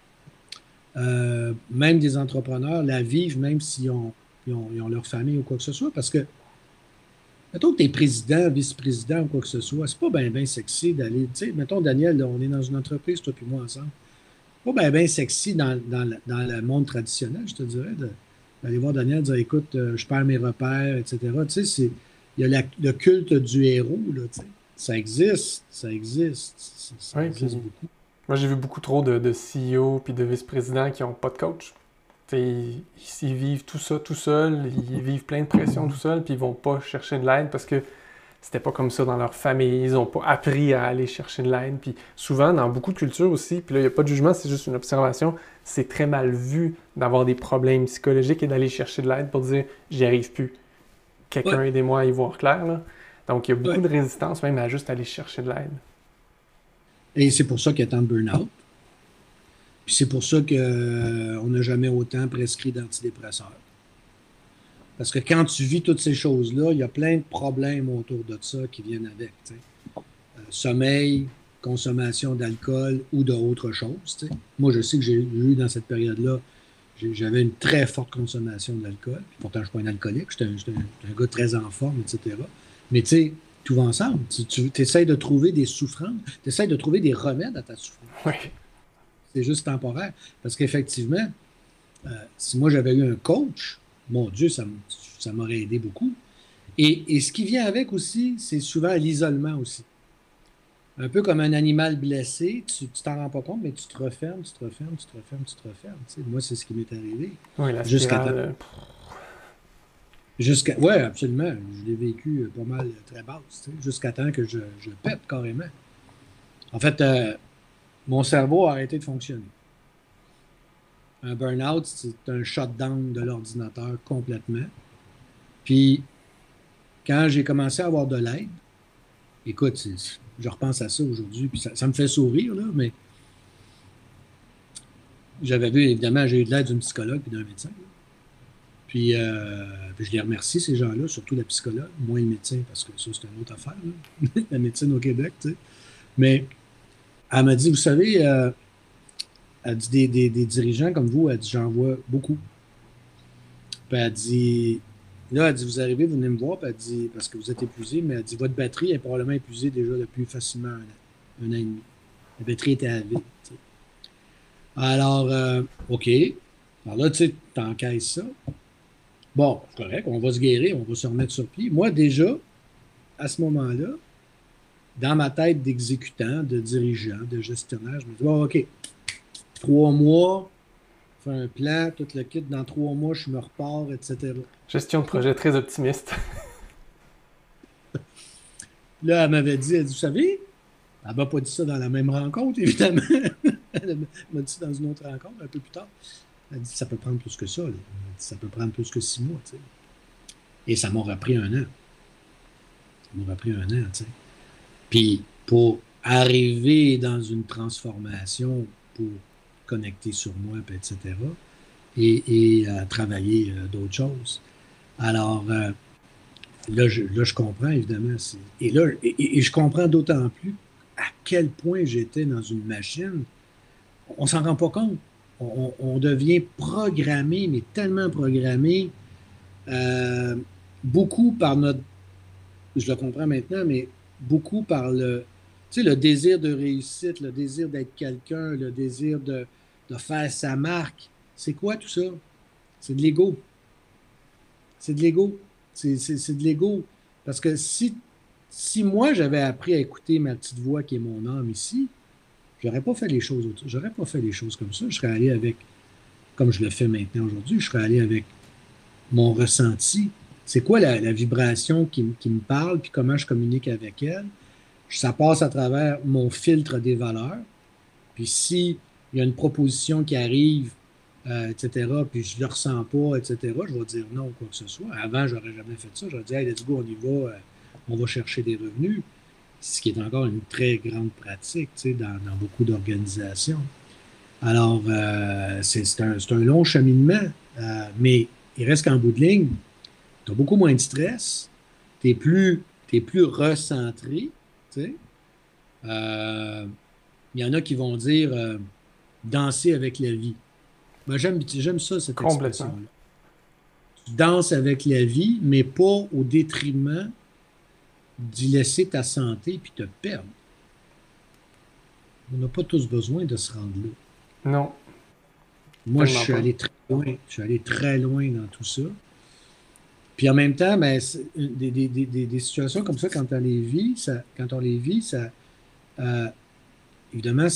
même des entrepreneurs la vivent, même s'ils ont leur famille ou quoi que ce soit, parce que, mettons que tu es président, vice-président ou quoi que ce soit, c'est pas bien sexy d'aller, tu sais, mettons, Daniel, là, on est dans une entreprise, toi et moi ensemble, c'est pas bien sexy dans le monde traditionnel, je te dirais, d'aller voir Daniel, dire, écoute, je perds mes repères, etc. Tu sais, il y a le culte du héros, là, tu sais. Ça existe. Ça Oui, existe beaucoup. Moi, j'ai vu beaucoup trop de CEO puis de vice-présidents qui n'ont pas de coach. Ils vivent tout ça tout seuls, ils vivent plein de pression tout seuls, puis ils vont pas chercher de l'aide parce que c'était pas comme ça dans leur famille, ils n'ont pas appris à aller chercher de l'aide. Puis souvent, dans beaucoup de cultures aussi, puis là, il n'y a pas de jugement, c'est juste une observation, c'est très mal vu d'avoir des problèmes psychologiques et d'aller chercher de l'aide pour dire « j'y arrive plus, quelqu'un aidez-moi à y voir clair ». Donc, il y a beaucoup de résistance même à juste aller chercher de l'aide. Et c'est pour ça qu'il y a tant de burn-out. Puis c'est pour ça qu'on n'a jamais autant prescrit d'antidépresseurs. Parce que quand tu vis toutes ces choses-là, il y a plein de problèmes autour de ça qui viennent avec. Tu sais. Sommeil, consommation d'alcool ou d'autres choses. Tu sais. Moi, je sais que j'ai eu dans cette période-là, j'avais une très forte consommation d'alcool. Pourtant, je ne suis pas un alcoolique, j'étais un gars très en forme, etc. Mais tu sais, tout va ensemble. Tu essaies de trouver des souffrances, tu essaies de trouver des remèdes à ta souffrance. Oui. C'est juste temporaire. Parce qu'effectivement, si moi j'avais eu un coach, mon Dieu, ça m'aurait aidé beaucoup. Et ce qui vient avec aussi, c'est souvent l'isolement aussi. Un peu comme un animal blessé, tu t'en rends pas compte, mais tu te refermes, tu te refermes, tu te refermes, tu te refermes. Tu sais, moi, c'est ce qui m'est arrivé. Oui, la Jusqu'à temps. spirale. Oui, absolument. Je l'ai vécu pas mal très basse, tu sais, jusqu'à temps que je pète carrément. En fait, mon cerveau a arrêté de fonctionner. Un burn-out, c'est un shutdown de l'ordinateur complètement. Puis, quand j'ai commencé à avoir de l'aide, écoute, je repense à ça aujourd'hui, puis ça me fait sourire, là, mais j'avais vu, évidemment, j'ai eu de l'aide d'une psychologue et d'un médecin. Puis je les remercie, ces gens-là, surtout la psychologue, moins le médecin, parce que ça, c'est une autre affaire, là. La médecine au Québec, tu sais. Mais elle m'a dit, vous savez, elle dit des dirigeants comme vous, elle dit, j'en vois beaucoup. Puis elle dit, là, elle dit, vous arrivez, vous venez me voir, puis elle dit, parce que vous êtes épuisé, mais elle dit, votre batterie est probablement épuisée déjà depuis facilement un an et demi. La batterie était à vide. Tu sais. Alors, OK. Alors là, tu sais, t'encaisses ça. Bon, c'est correct, on va se guérir, on va se remettre sur pied. Moi, déjà, à ce moment-là, dans ma tête d'exécutant, de dirigeant, de gestionnaire, je me dis, bon, OK, 3 mois, fais un plan, tout le kit, dans 3 mois, je me repars, etc. Gestion de projet très optimiste. Là, elle m'avait dit, elle dit, vous savez, elle m'a pas dit ça dans la même rencontre, évidemment. Elle m'a dit ça dans une autre rencontre, un peu plus tard. Elle dit, ça peut prendre plus que ça. Là. Elle dit, ça peut prendre plus que 6 mois. Tu sais. Et ça m'aura pris un an. Ça m'aura pris un an. Tu sais. Puis, pour arriver dans une transformation, pour connecter sur moi, etc., et travailler d'autres choses. Alors, là, je comprends, évidemment. Et là, et je comprends d'autant plus à quel point j'étais dans une machine. On s'en rend pas compte. On devient programmé, mais tellement programmé, beaucoup par notre, je le comprends maintenant, mais beaucoup par tu sais, le désir de réussite, le désir d'être quelqu'un, le désir de faire sa marque. C'est quoi tout ça? C'est de l'ego. C'est de l'ego. C'est de l'ego. Parce que si moi, j'avais appris à écouter ma petite voix qui est mon âme ici, j'aurais pas fait les choses j'aurais pas fait les choses comme ça. Je serais allé avec, comme je le fais maintenant aujourd'hui, je serais allé avec mon ressenti. C'est quoi la vibration qui me parle, puis comment je communique avec elle? Ça passe à travers mon filtre des valeurs. Puis si il y a une proposition qui arrive, etc., puis je ne le ressens pas, etc., je vais dire non, quoi que ce soit. Avant, je n'aurais jamais fait ça. J'aurais dit, hey, let's go, on y va, on va chercher des revenus. Ce qui est encore une très grande pratique, tu sais, dans beaucoup d'organisations. Alors, c'est un long cheminement, mais il reste qu'en bout de ligne, tu as beaucoup moins de stress, tu es plus recentré, tu sais. Il y en a qui vont dire danser avec la vie. Moi, j'aime ça, cette expression-là. Tu danses avec la vie, mais pas au détriment d'y laisser ta santé puis te perdre. On n'a pas tous besoin de se rendre là. Non. Moi, je suis allé très loin. Je suis allé très loin dans tout ça. Puis en même temps, ben, des situations comme ça, quand on les vit, évidemment,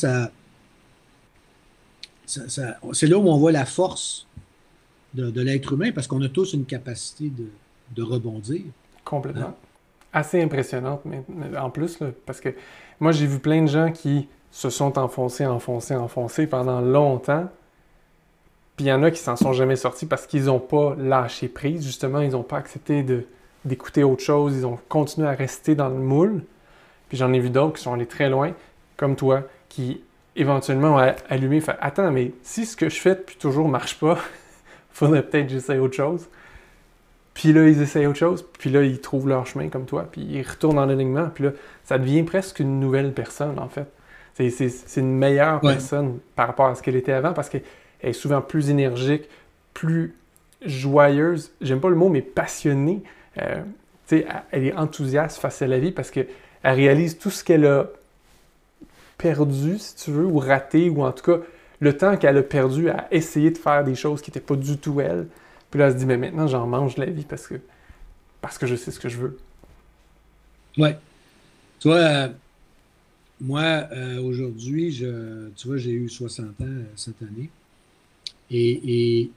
c'est là où on voit la force de l'être humain, parce qu'on a tous une capacité de rebondir. Complètement. Hein? Assez impressionnante, mais en plus, là, parce que moi, j'ai vu plein de gens qui se sont enfoncés pendant longtemps. Puis il y en a qui s'en sont jamais sortis parce qu'ils n'ont pas lâché prise. Justement, ils n'ont pas accepté d'écouter autre chose. Ils ont continué à rester dans le moule. Puis j'en ai vu d'autres qui sont allés très loin, comme toi, qui éventuellement allumer, faire attends, mais si ce que je fais depuis toujours marche pas, faudrait peut-être que j'essaye autre chose. Puis là, ils essayent autre chose, puis là, ils trouvent leur chemin comme toi, puis ils retournent en alignement, puis là, ça devient presque une nouvelle personne, en fait. C'est une meilleure Ouais. personne par rapport à ce qu'elle était avant, parce qu'elle est souvent plus énergique, plus joyeuse, j'aime pas le mot, mais passionnée. Elle est enthousiaste face à la vie parce qu'elle réalise tout ce qu'elle a perdu, si tu veux, ou raté, ou en tout cas, le temps qu'elle a perdu à essayer de faire des choses qui n'étaient pas du tout elle. Puis là, elle se dit, mais maintenant, j'en mange la vie parce que je sais ce que je veux. Ouais. Tu vois, moi, aujourd'hui, tu vois, j'ai eu 60 ans cette année. Et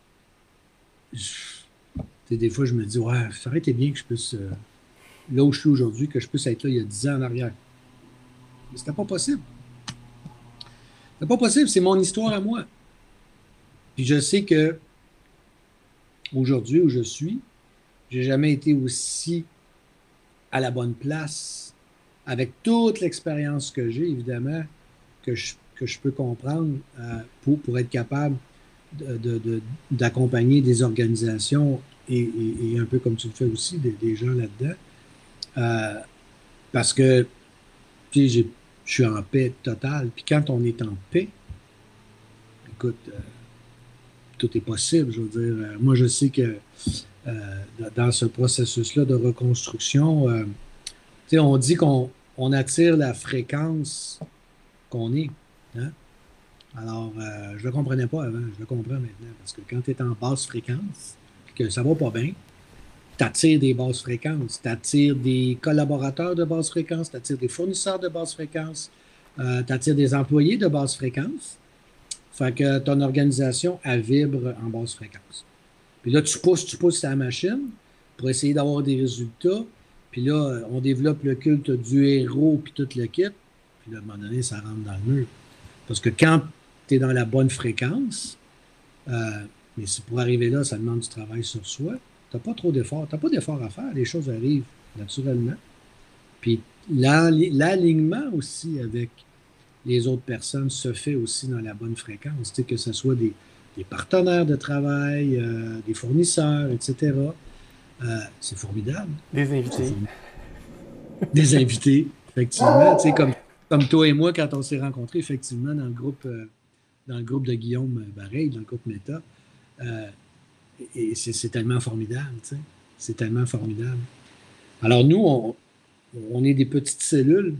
des fois, je me dis, ouais, ça aurait été bien que je puisse, là où je suis aujourd'hui, que je puisse être là il y a 10 ans en arrière. Mais c'était pas possible. C'était pas possible, c'est mon histoire à moi. Puis je sais que aujourd'hui, où je suis, j'ai jamais été aussi à la bonne place, avec toute l'expérience que j'ai, évidemment, que je peux comprendre pour être capable d'accompagner des organisations et un peu comme tu le fais aussi, des gens là-dedans. Euh, Parce que tu sais, je suis en paix totale. Puis quand on est en paix, écoute, tout est possible. Je veux dire, moi, je sais que dans ce processus-là de reconstruction, tu sais, on dit qu'on attire la fréquence qu'on est. Hein? Alors, je ne le comprenais pas avant, je le comprends maintenant. Parce que quand tu es en basse fréquence, puis que ça va pas bien, tu attires des basses fréquences, tu attires des collaborateurs de basse fréquence, tu attires des fournisseurs de basse fréquence, tu attires des employés de basse fréquence. Fait que ton organisation, elle vibre en basse fréquence. Puis là, tu pousses ta machine pour essayer d'avoir des résultats. Puis là, on développe le culte du héros puis tout le kit. Puis là, à un moment donné, ça rentre dans le mur. Parce que quand tu es dans la bonne fréquence, mais pour arriver là, ça demande du travail sur soi. Tu n'as pas trop d'efforts. Tu n'as pas d'efforts à faire. Les choses arrivent naturellement. Puis l'alignement aussi avec les autres personnes se fait aussi dans la bonne fréquence. Tu sais, que ce soit des partenaires de travail, des fournisseurs, etc. C'est formidable. Des C'est invités. formidable. Des invités, effectivement. Tu sais, comme toi et moi, quand on s'est rencontrés, effectivement, dans le groupe de Guillaume Bareil, dans le groupe Meta. Euh, et c'est tellement formidable, tu sais. C'est tellement formidable. Alors, nous, on est des petites cellules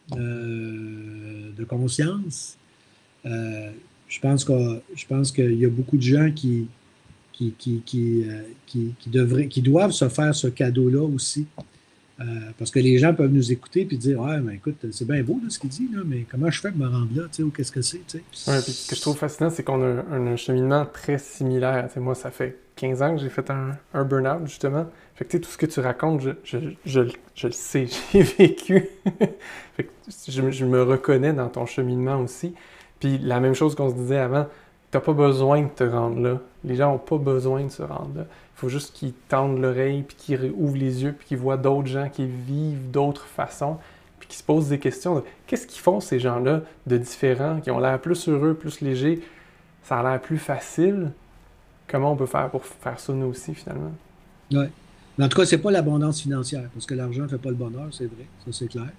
de conscience. Euh, je pense qu'il y a beaucoup de gens qui doivent se faire ce cadeau-là aussi. Parce que les gens peuvent nous écouter et dire ouais, mais écoute, c'est bien beau là, ce qu'il dit, là, mais comment je fais pour me rendre là, tu sais, ou qu'est-ce que c'est, tu Ouais, puis ce que je trouve sais. fascinant, c'est qu'on a un cheminement très similaire. Tu sais, moi, ça fait 15 ans que j'ai fait un burn-out, justement. Fait que tu sais, tout ce que tu racontes, je le sais, j'ai vécu. Fait que je me reconnais dans ton cheminement aussi. Puis la même chose qu'on se disait avant, t'as pas besoin de te rendre là. Les gens ont pas besoin de se rendre là. Il faut juste qu'ils tendent l'oreille, puis qu'ils ouvrent les yeux, puis qu'ils voient d'autres gens qui vivent d'autres façons, puis qui se posent des questions de qu'est-ce qu'ils font ces gens-là de différents, qui ont l'air plus heureux, plus légers, ça a l'air plus facile. Comment on peut faire pour faire ça nous aussi finalement? Ouais. Mais en tout cas, c'est pas l'abondance financière, parce que l'argent ne fait pas le bonheur, c'est vrai, ça c'est clair.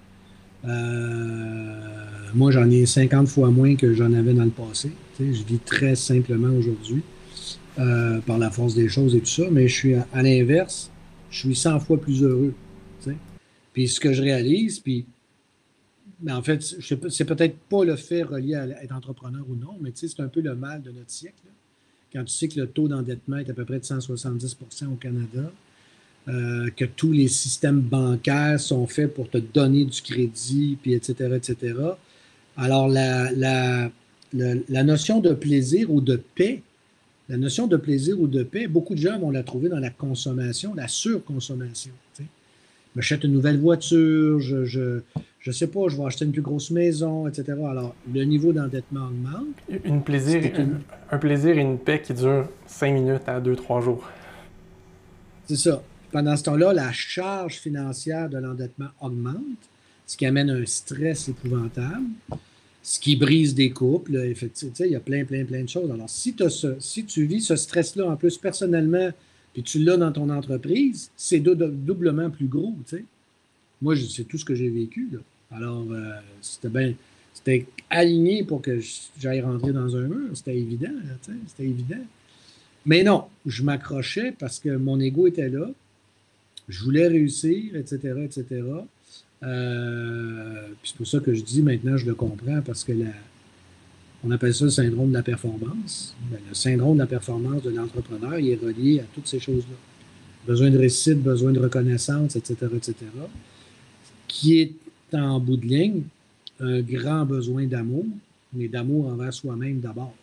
Moi, j'en ai 50 fois moins que j'en avais dans le passé. Tu sais, je vis très simplement aujourd'hui par la force des choses et tout ça, mais je suis à l'inverse, je suis 100 fois plus heureux. Tu sais. Puis ce que je réalise, puis mais en fait, c'est peut-être pas le fait relié à être entrepreneur ou non, mais tu sais, c'est un peu le mal de notre siècle, là. Quand tu sais que le taux d'endettement est à peu près de 170% au Canada, que tous les systèmes bancaires sont faits pour te donner du crédit, puis etc., etc. Alors, la notion de plaisir ou de paix, la notion de plaisir ou de paix, beaucoup de gens vont la trouver dans la consommation, la surconsommation. Tu sais. Je m'achète une nouvelle voiture, je sais pas, je vais acheter une plus grosse maison, etc. Alors, le niveau d'endettement augmente. C'est une, Un plaisir et une paix qui durent 5 minutes à 2 3 jours. c'est ça. Pendant ce temps-là, la charge financière de l'endettement augmente, ce qui amène un stress épouvantable. ce qui brise des couples, effectivement, il y a plein, plein, plein de choses. Alors, si tu vis ce stress-là en plus personnellement, puis tu l'as dans ton entreprise, c'est doublement plus gros, tu sais. Moi, c'est tout ce que j'ai vécu, là. Alors, c'était aligné pour que j'aille rentrer dans un mur. C'était évident, là, tu sais, c'était évident. Mais non, je m'accrochais parce que mon ego était là. Je voulais réussir, etc., etc. Puis c'est pour ça que je dis maintenant, je le comprends, parce que on appelle ça le syndrome de la performance. Ben, le syndrome de la performance de l'entrepreneur, il est relié à toutes ces choses-là. Besoin de réussite, besoin de reconnaissance, etc., etc., qui est en bout de ligne un grand besoin d'amour, mais d'amour envers soi-même d'abord.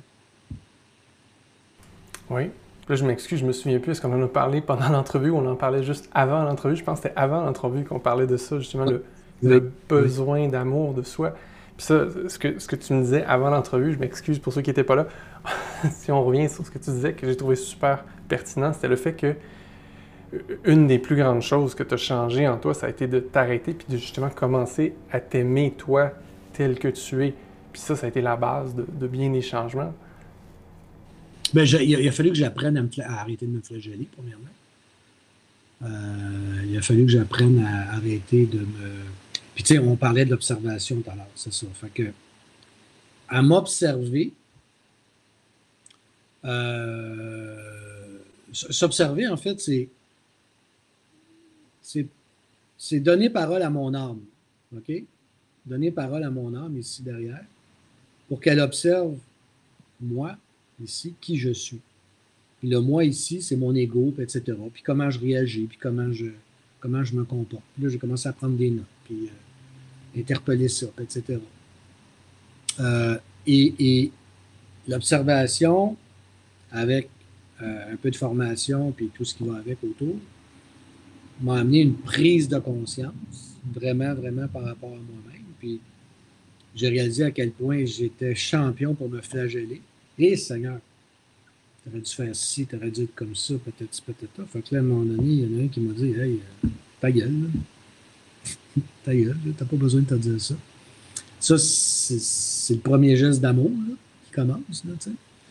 Oui. Là, je m'excuse, je me souviens plus. Est-ce qu'on en a parlé pendant l'entrevue ou on en parlait juste avant l'entrevue? Je pense que c'était avant l'entrevue qu'on parlait de ça, justement, Oui, le besoin d'amour de soi. Puis ça, ce que tu me disais avant l'entrevue, je m'excuse pour ceux qui n'étaient pas là. Si on revient sur ce que tu disais, que j'ai trouvé super pertinent, c'était le fait que une des plus grandes choses que tu as changé en toi, ça a été de t'arrêter puis de justement commencer à t'aimer toi tel que tu es. Puis ça a été la base de bien des changements. ben, il a fallu que j'apprenne à arrêter de me flageller, premièrement. Il a fallu que j'apprenne à arrêter de me. Puis, tu sais, on parlait de l'observation tout à l'heure, c'est ça. Fait que, à m'observer, s'observer, en fait, c'est, c'est donner parole à mon âme. OK? Donner parole à mon âme ici derrière pour qu'elle observe, moi, ici, qui je suis. Puis le moi ici, c'est mon ego, puis etc. Puis comment je réagis, puis comment je me comporte. Puis là, j'ai commencé à prendre des notes, puis interpeller ça, puis etc. Et l'observation, avec un peu de formation, puis tout ce qui va avec autour, m'a amené une prise de conscience, vraiment, vraiment par rapport à moi-même. Puis j'ai réalisé à quel point j'étais champion pour me flageller. Et Seigneur, t'aurais dû faire ci, t'aurais dû être comme ça, peut-être, peut-être ça. Fait que là, à un moment donné, il y en a un qui m'a dit, hey, ta gueule, là. Ta gueule, là, t'as pas besoin de te dire ça. Ça, c'est le premier geste d'amour là, qui commence, là, tu sais.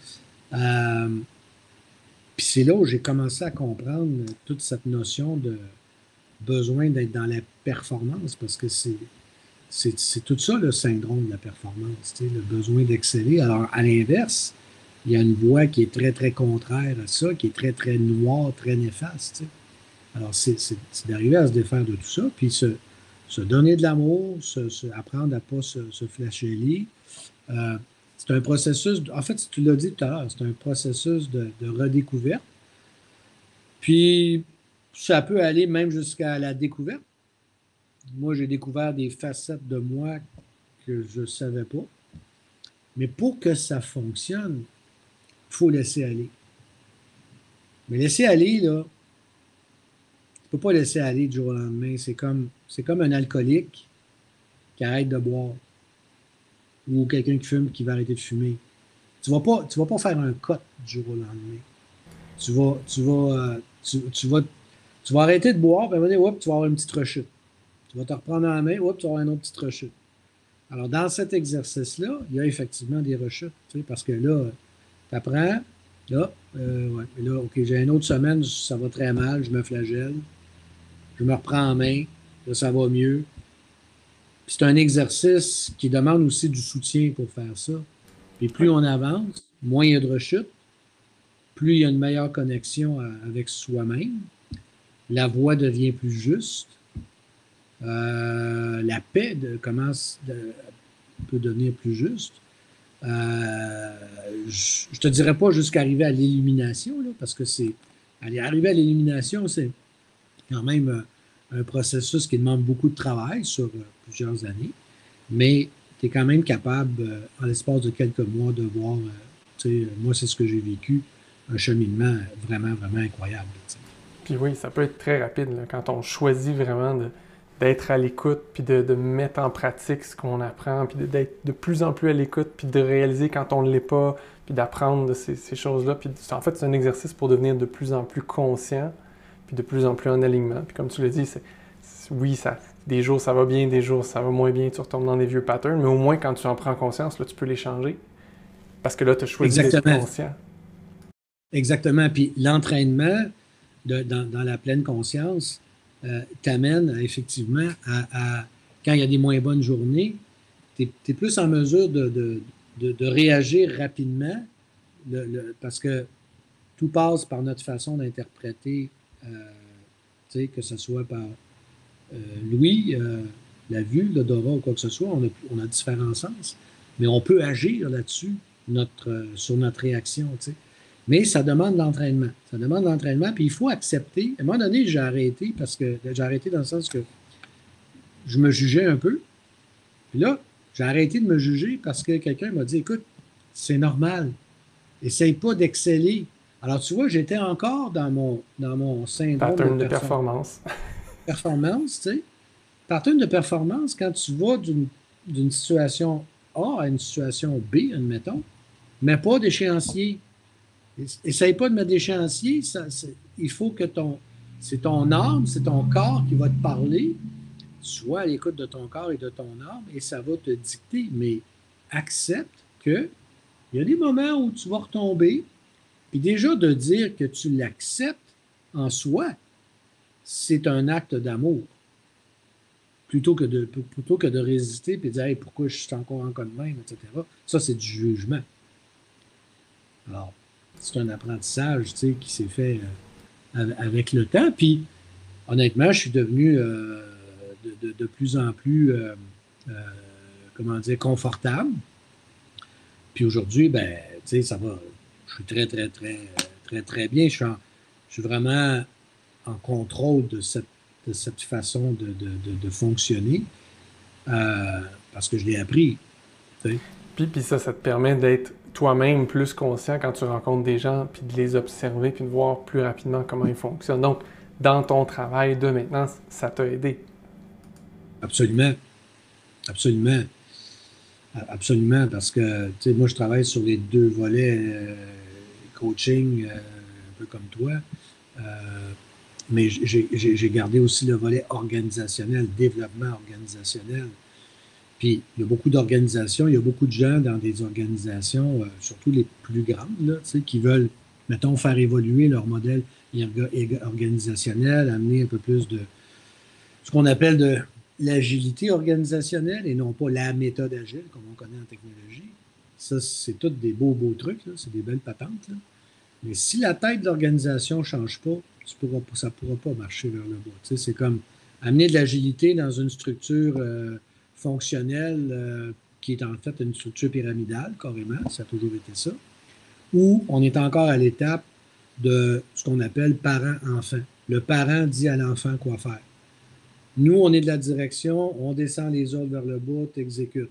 Puis c'est là où j'ai commencé à comprendre toute cette notion de besoin d'être dans la performance, parce que c'est tout ça le syndrome de la performance, tu sais, le besoin d'exceller. Alors, à l'inverse, il y a une voie qui est très, très contraire à ça, qui est très, très noire, très néfaste, tu sais. Alors, c'est d'arriver à se défaire de tout ça, puis se donner de l'amour, apprendre à ne pas se flageller. Euh, c'est un processus, en fait, tu l'as dit tout à l'heure, c'est un processus de redécouverte. Puis, ça peut aller même jusqu'à la découverte. Moi, j'ai découvert des facettes de moi que je ne savais pas. Mais pour que ça fonctionne, il faut laisser aller. Mais laisser aller, là, tu ne peux pas laisser aller du jour au lendemain. C'est comme un alcoolique qui arrête de boire ou quelqu'un qui fume qui va arrêter de fumer. Tu vas pas faire un cut du jour au lendemain. Tu vas arrêter de boire, puis à un moment donné, hop, tu vas avoir une petite rechute. Tu vas te reprendre dans la main, hop, tu vas avoir une autre petite rechute. Alors, dans cet exercice-là, il y a effectivement des rechutes, tu sais, parce que là, tu apprends, là, ouais, mais là, OK, j'ai une autre semaine, ça va très mal, je me flagelle, je me reprends en main, là, ça va mieux. Puis c'est un exercice qui demande aussi du soutien pour faire ça. Puis plus on avance, moins il y a de rechutes, plus il y a une meilleure connexion avec soi-même, la voix devient plus juste, la paix peut devenir plus juste. Je ne te dirais pas jusqu'à arriver à l'élimination, là, parce que arriver à l'élimination, c'est quand même un processus qui demande beaucoup de travail sur plusieurs années, mais tu es quand même capable, en l'espace de quelques mois, de voir, tu sais, moi, c'est ce que j'ai vécu, un cheminement vraiment, vraiment incroyable. Tu sais. Puis oui, ça peut être très rapide là, quand on choisit vraiment d'être à l'écoute, puis de mettre en pratique ce qu'on apprend, puis d'être de plus en plus à l'écoute, puis de réaliser quand on ne l'est pas, puis d'apprendre de ces choses-là. Puis en fait, c'est un exercice pour devenir de plus en plus conscient, puis de plus en plus en alignement. Puis comme tu l'as dit, oui, des jours ça va bien, des jours ça va moins bien, tu retombes dans des vieux patterns, mais au moins quand tu en prends conscience, là, tu peux les changer. Parce que là, tu as choisi d'être Exactement. conscient. Exactement. Puis l'entraînement dans la pleine conscience t'amène effectivement quand il y a des moins bonnes journées, tu es, plus en mesure de réagir rapidement parce que tout passe par notre façon d'interpréter, que ce soit par l'ouïe, la vue, l'odorat ou quoi que ce soit. On a différents sens, mais on peut agir là-dessus, sur notre réaction. T'sais. Mais ça demande de l'entraînement. Ça demande de l'entraînement, puis il faut accepter. À un moment donné, j'ai arrêté parce que j'ai arrêté dans le sens que je me jugeais un peu. Puis là, j'ai arrêté de me juger parce que quelqu'un m'a dit, écoute, c'est normal. Essaye pas d'exceller. Alors, tu vois, j'étais encore dans mon syndrome Pattern de performance. Performance, tu sais. Pattern de performance, quand tu vas d'une situation A à une situation B, admettons, mais pas d'échéancier. Essaye pas de mettre d'échéancier. Il faut que c'est ton âme, c'est ton corps qui va te parler. Sois à l'écoute de ton corps et de ton âme et ça va te dicter. Mais accepte qu'il y a des moments où tu vas retomber. Puis déjà de dire que tu l'acceptes en soi, c'est un acte d'amour. Plutôt que de résister et de dire hey, pourquoi je suis encore en de même, etc. Ça, c'est du jugement. Alors, c'est un apprentissage qui s'est fait avec le temps. Puis, honnêtement, je suis devenu de plus en plus, comment dire, confortable. Puis aujourd'hui, ben, tu sais, ça va. Je suis très, très, très, très, très bien. Je suis vraiment en contrôle de cette façon de fonctionner parce que je l'ai appris. Puis ça te permet d'être toi-même plus conscient quand tu rencontres des gens, puis de les observer, puis de voir plus rapidement comment ils fonctionnent. Donc, dans ton travail de maintenant, ça t'a aidé. Absolument. Absolument. Absolument, parce que, tu sais, moi, je travaille sur les deux volets coaching, un peu comme toi. Mais j'ai gardé aussi le volet organisationnel, développement organisationnel. Puis, il y a beaucoup d'organisations, il y a beaucoup de gens dans des organisations, surtout les plus grandes, là, qui veulent, mettons, faire évoluer leur modèle organisationnel, amener un peu plus de ce qu'on appelle de l'agilité organisationnelle et non pas la méthode agile, comme on connaît en technologie. Ça, c'est tous des beaux trucs, c'est des belles patentes. Là. Mais si la tête de l'organisation ne change pas, ça ne pourra pas marcher vers le bas. C'est comme amener de l'agilité dans une structure fonctionnelle qui est en fait une structure pyramidale, carrément, ça a toujours été ça, ou on est encore à l'étape de ce qu'on appelle parent-enfant. Le parent dit à l'enfant quoi faire. Nous, on est de la direction, on descend les ordres vers le bas, tu exécutes.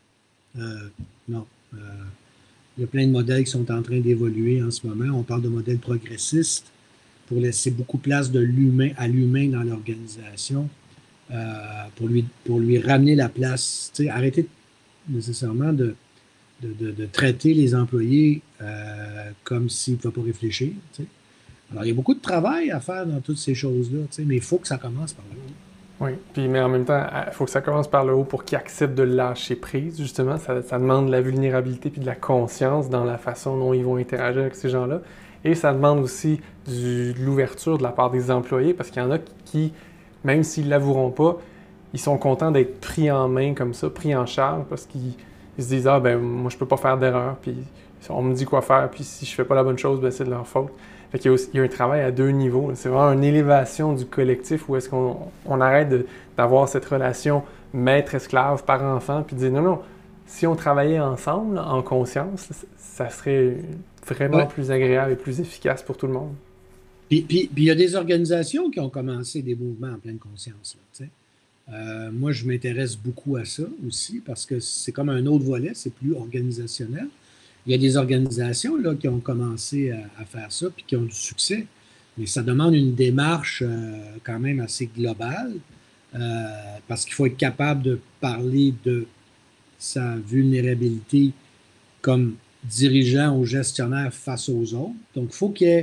Non. Il y a plein de modèles qui sont en train d'évoluer en ce moment. On parle de modèles progressistes pour laisser beaucoup de place de l'humain à l'humain dans l'organisation, pour lui ramener la place. Arrêter nécessairement de traiter les employés comme s'ils ne pouvaient pas réfléchir. T'sais. Alors, il y a beaucoup de travail à faire dans toutes ces choses-là, mais il faut que ça commence par là. Oui, puis mais en même temps, il faut que ça commence par le haut pour qu'ils acceptent de lâcher prise, justement. Ça demande de la vulnérabilité puis de la conscience dans la façon dont ils vont interagir avec ces gens-là. Et ça demande aussi de l'ouverture de la part des employés, parce qu'il y en a qui, même s'ils ne l'avoueront pas, ils sont contents d'être pris en main comme ça, pris en charge, parce qu'ils se disent « Ah, ben moi, je peux pas faire d'erreur, puis on me dit quoi faire, puis si je fais pas la bonne chose, ben c'est de leur faute. » Fait qu'il y a un travail à deux niveaux. C'est vraiment une élévation du collectif où est-ce qu'on arrête d'avoir cette relation maître-esclave, parent-enfant, puis de dire non, si on travaillait ensemble, en conscience, ça serait vraiment plus agréable et plus efficace pour tout le monde. Puis il y a des organisations qui ont commencé des mouvements en pleine conscience. Moi, je m'intéresse beaucoup à ça aussi parce que c'est comme un autre volet, c'est plus organisationnel. Il y a des organisations là, qui ont commencé à faire ça puis qui ont du succès. Mais ça demande une démarche quand même assez globale parce qu'il faut être capable de parler de sa vulnérabilité comme dirigeant ou gestionnaire face aux autres. Donc, il faut qu'il y ait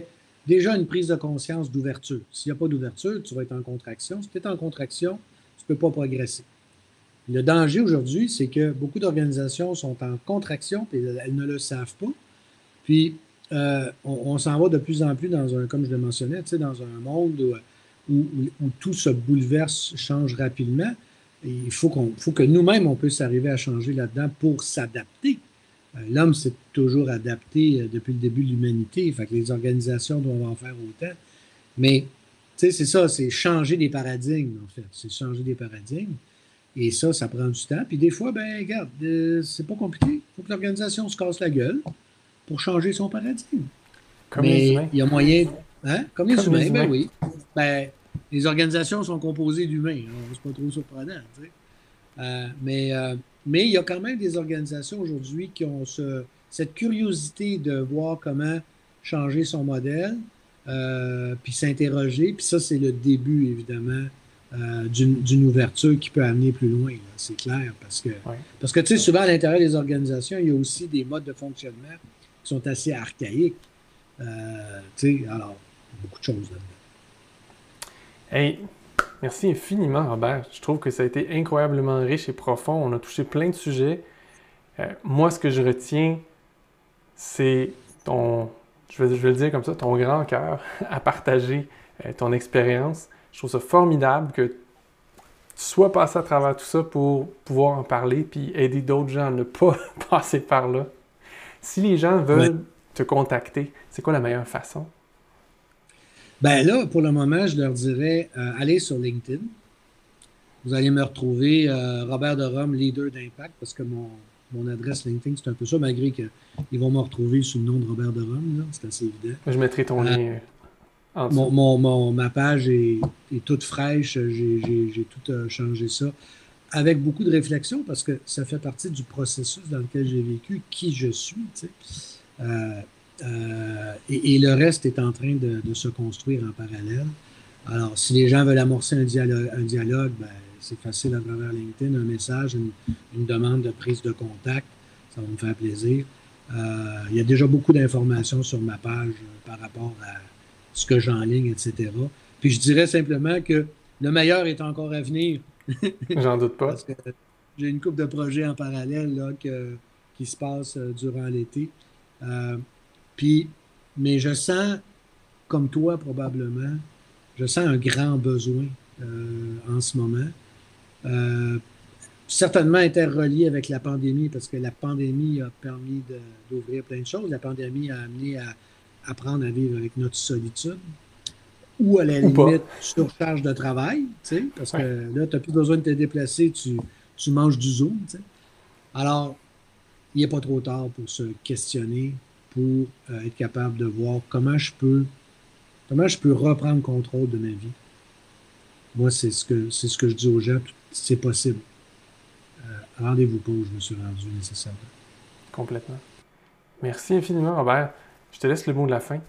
déjà une prise de conscience d'ouverture. S'il n'y a pas d'ouverture, tu vas être en contraction. Si tu es en contraction, tu ne peux pas progresser. Le danger aujourd'hui, c'est que beaucoup d'organisations sont en contraction, puis elles ne le savent pas. Puis, on s'en va de plus en plus dans un, comme je le mentionnais, dans un monde où tout se bouleverse, change rapidement. Et faut que nous-mêmes, on puisse arriver à changer là-dedans pour s'adapter. L'homme s'est toujours adapté depuis le début de l'humanité. Fait que les organisations doivent en faire autant. Mais, c'est ça, c'est changer des paradigmes, en fait. C'est changer des paradigmes. Et ça prend du temps. Puis des fois, ben regarde, c'est pas compliqué. Il faut que l'organisation se casse la gueule pour changer son paradigme. Comme les humains. Il y a moyen, hein? Comme les humains, ben humains. oui. Ben, les organisations sont composées d'humains. C'est pas trop surprenant, tu sais. Mais il y a quand même des organisations aujourd'hui qui ont cette curiosité de voir comment changer son modèle, puis s'interroger. Puis ça, c'est le début, évidemment, d'une ouverture qui peut amener plus loin, c'est clair. Parce que, tu sais, souvent à l'intérieur des organisations, il y a aussi des modes de fonctionnement qui sont assez archaïques. Tu sais, alors, beaucoup de choses là-dedans. Hey, merci infiniment, Robert. Je trouve que ça a été incroyablement riche et profond. On a touché plein de sujets. Moi, ce que je retiens, c'est je vais le dire comme ça, ton grand cœur à partager ton expérience. Je trouve ça formidable que tu sois passé à travers tout ça pour pouvoir en parler puis aider d'autres gens à ne pas passer par là. Si les gens veulent te contacter, c'est quoi la meilleure façon? Ben là, pour le moment, je leur dirais, allez sur LinkedIn. Vous allez me retrouver, Robert de Rome, leader d'impact, parce que mon adresse LinkedIn, c'est un peu ça, malgré qu'ils vont me retrouver sous le nom de Robert de Rome, c'est assez évident. Je mettrai ton lien en dessous. Ma page est toute fraîche, j'ai tout changé ça, avec beaucoup de réflexion, parce que ça fait partie du processus dans lequel j'ai vécu, qui je suis, tu sais. Et le reste est en train de se construire en parallèle. Alors, si les gens veulent amorcer un dialogue, ben, c'est facile à travers LinkedIn, un message, une demande de prise de contact, ça va me faire plaisir. Il y a déjà beaucoup d'informations sur ma page par rapport à ce que j'enligne, etc. Puis je dirais simplement que le meilleur est encore à venir. J'en doute pas. Parce que j'ai une couple de projets en parallèle là, qui se passent durant l'été. Mais je sens, comme toi probablement, je sens un grand besoin en ce moment. Certainement interrelié avec la pandémie, parce que la pandémie a permis d'ouvrir plein de choses. La pandémie a amené à apprendre à vivre avec notre solitude ou à la limite surcharge de travail, tu sais, parce que là, tu n'as plus besoin de te déplacer, tu manges du Zoom. Tu sais. Alors, il n'est pas trop tard pour se questionner, pour être capable de voir comment je peux reprendre le contrôle de ma vie. Moi, c'est ce que je dis aux gens, c'est possible. Rendez-vous pas où je me suis rendu nécessairement. Complètement. Merci infiniment, Robert. Je te laisse le mot de la fin.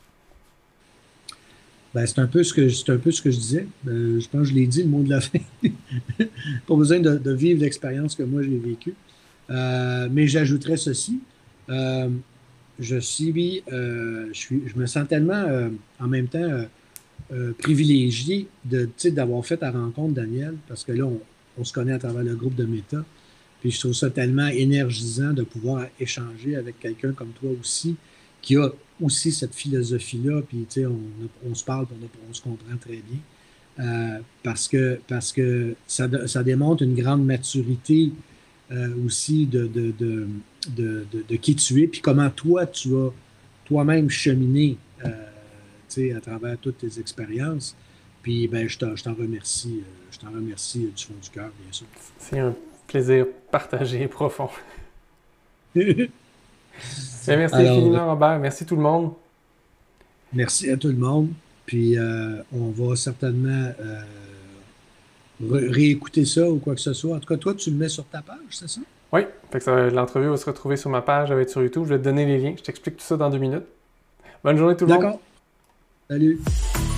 Ben, c'est un peu ce que je disais. Je pense que je l'ai dit, le mot de la fin. Pas besoin de vivre l'expérience que moi j'ai vécue. Mais j'ajouterais ceci. Je me sens tellement en même temps privilégié d'avoir fait la rencontre, Daniel, parce que là, on se connaît à travers le groupe de Meta. Puis je trouve ça tellement énergisant de pouvoir échanger avec quelqu'un comme toi aussi, qui a aussi cette philosophie-là. Puis on se parle, on se comprend très bien. Parce que ça démontre une grande maturité aussi de qui tu es, puis comment toi, tu as toi-même cheminé à travers toutes tes expériences. Puis ben, je t'en remercie. Je t'en remercie du fond du cœur, bien sûr. C'est un plaisir partagé et profond. Merci infiniment, Robert. Merci tout le monde. Merci à tout le monde. Puis on va certainement réécouter ça ou quoi que ce soit. En tout cas, toi, tu le mets sur ta page, c'est ça? Oui, l'entrevue va se retrouver sur ma page, elle va être sur YouTube. Je vais te donner les liens. Je t'explique tout ça dans 2 minutes. Bonne journée tout le monde. D'accord. Salut.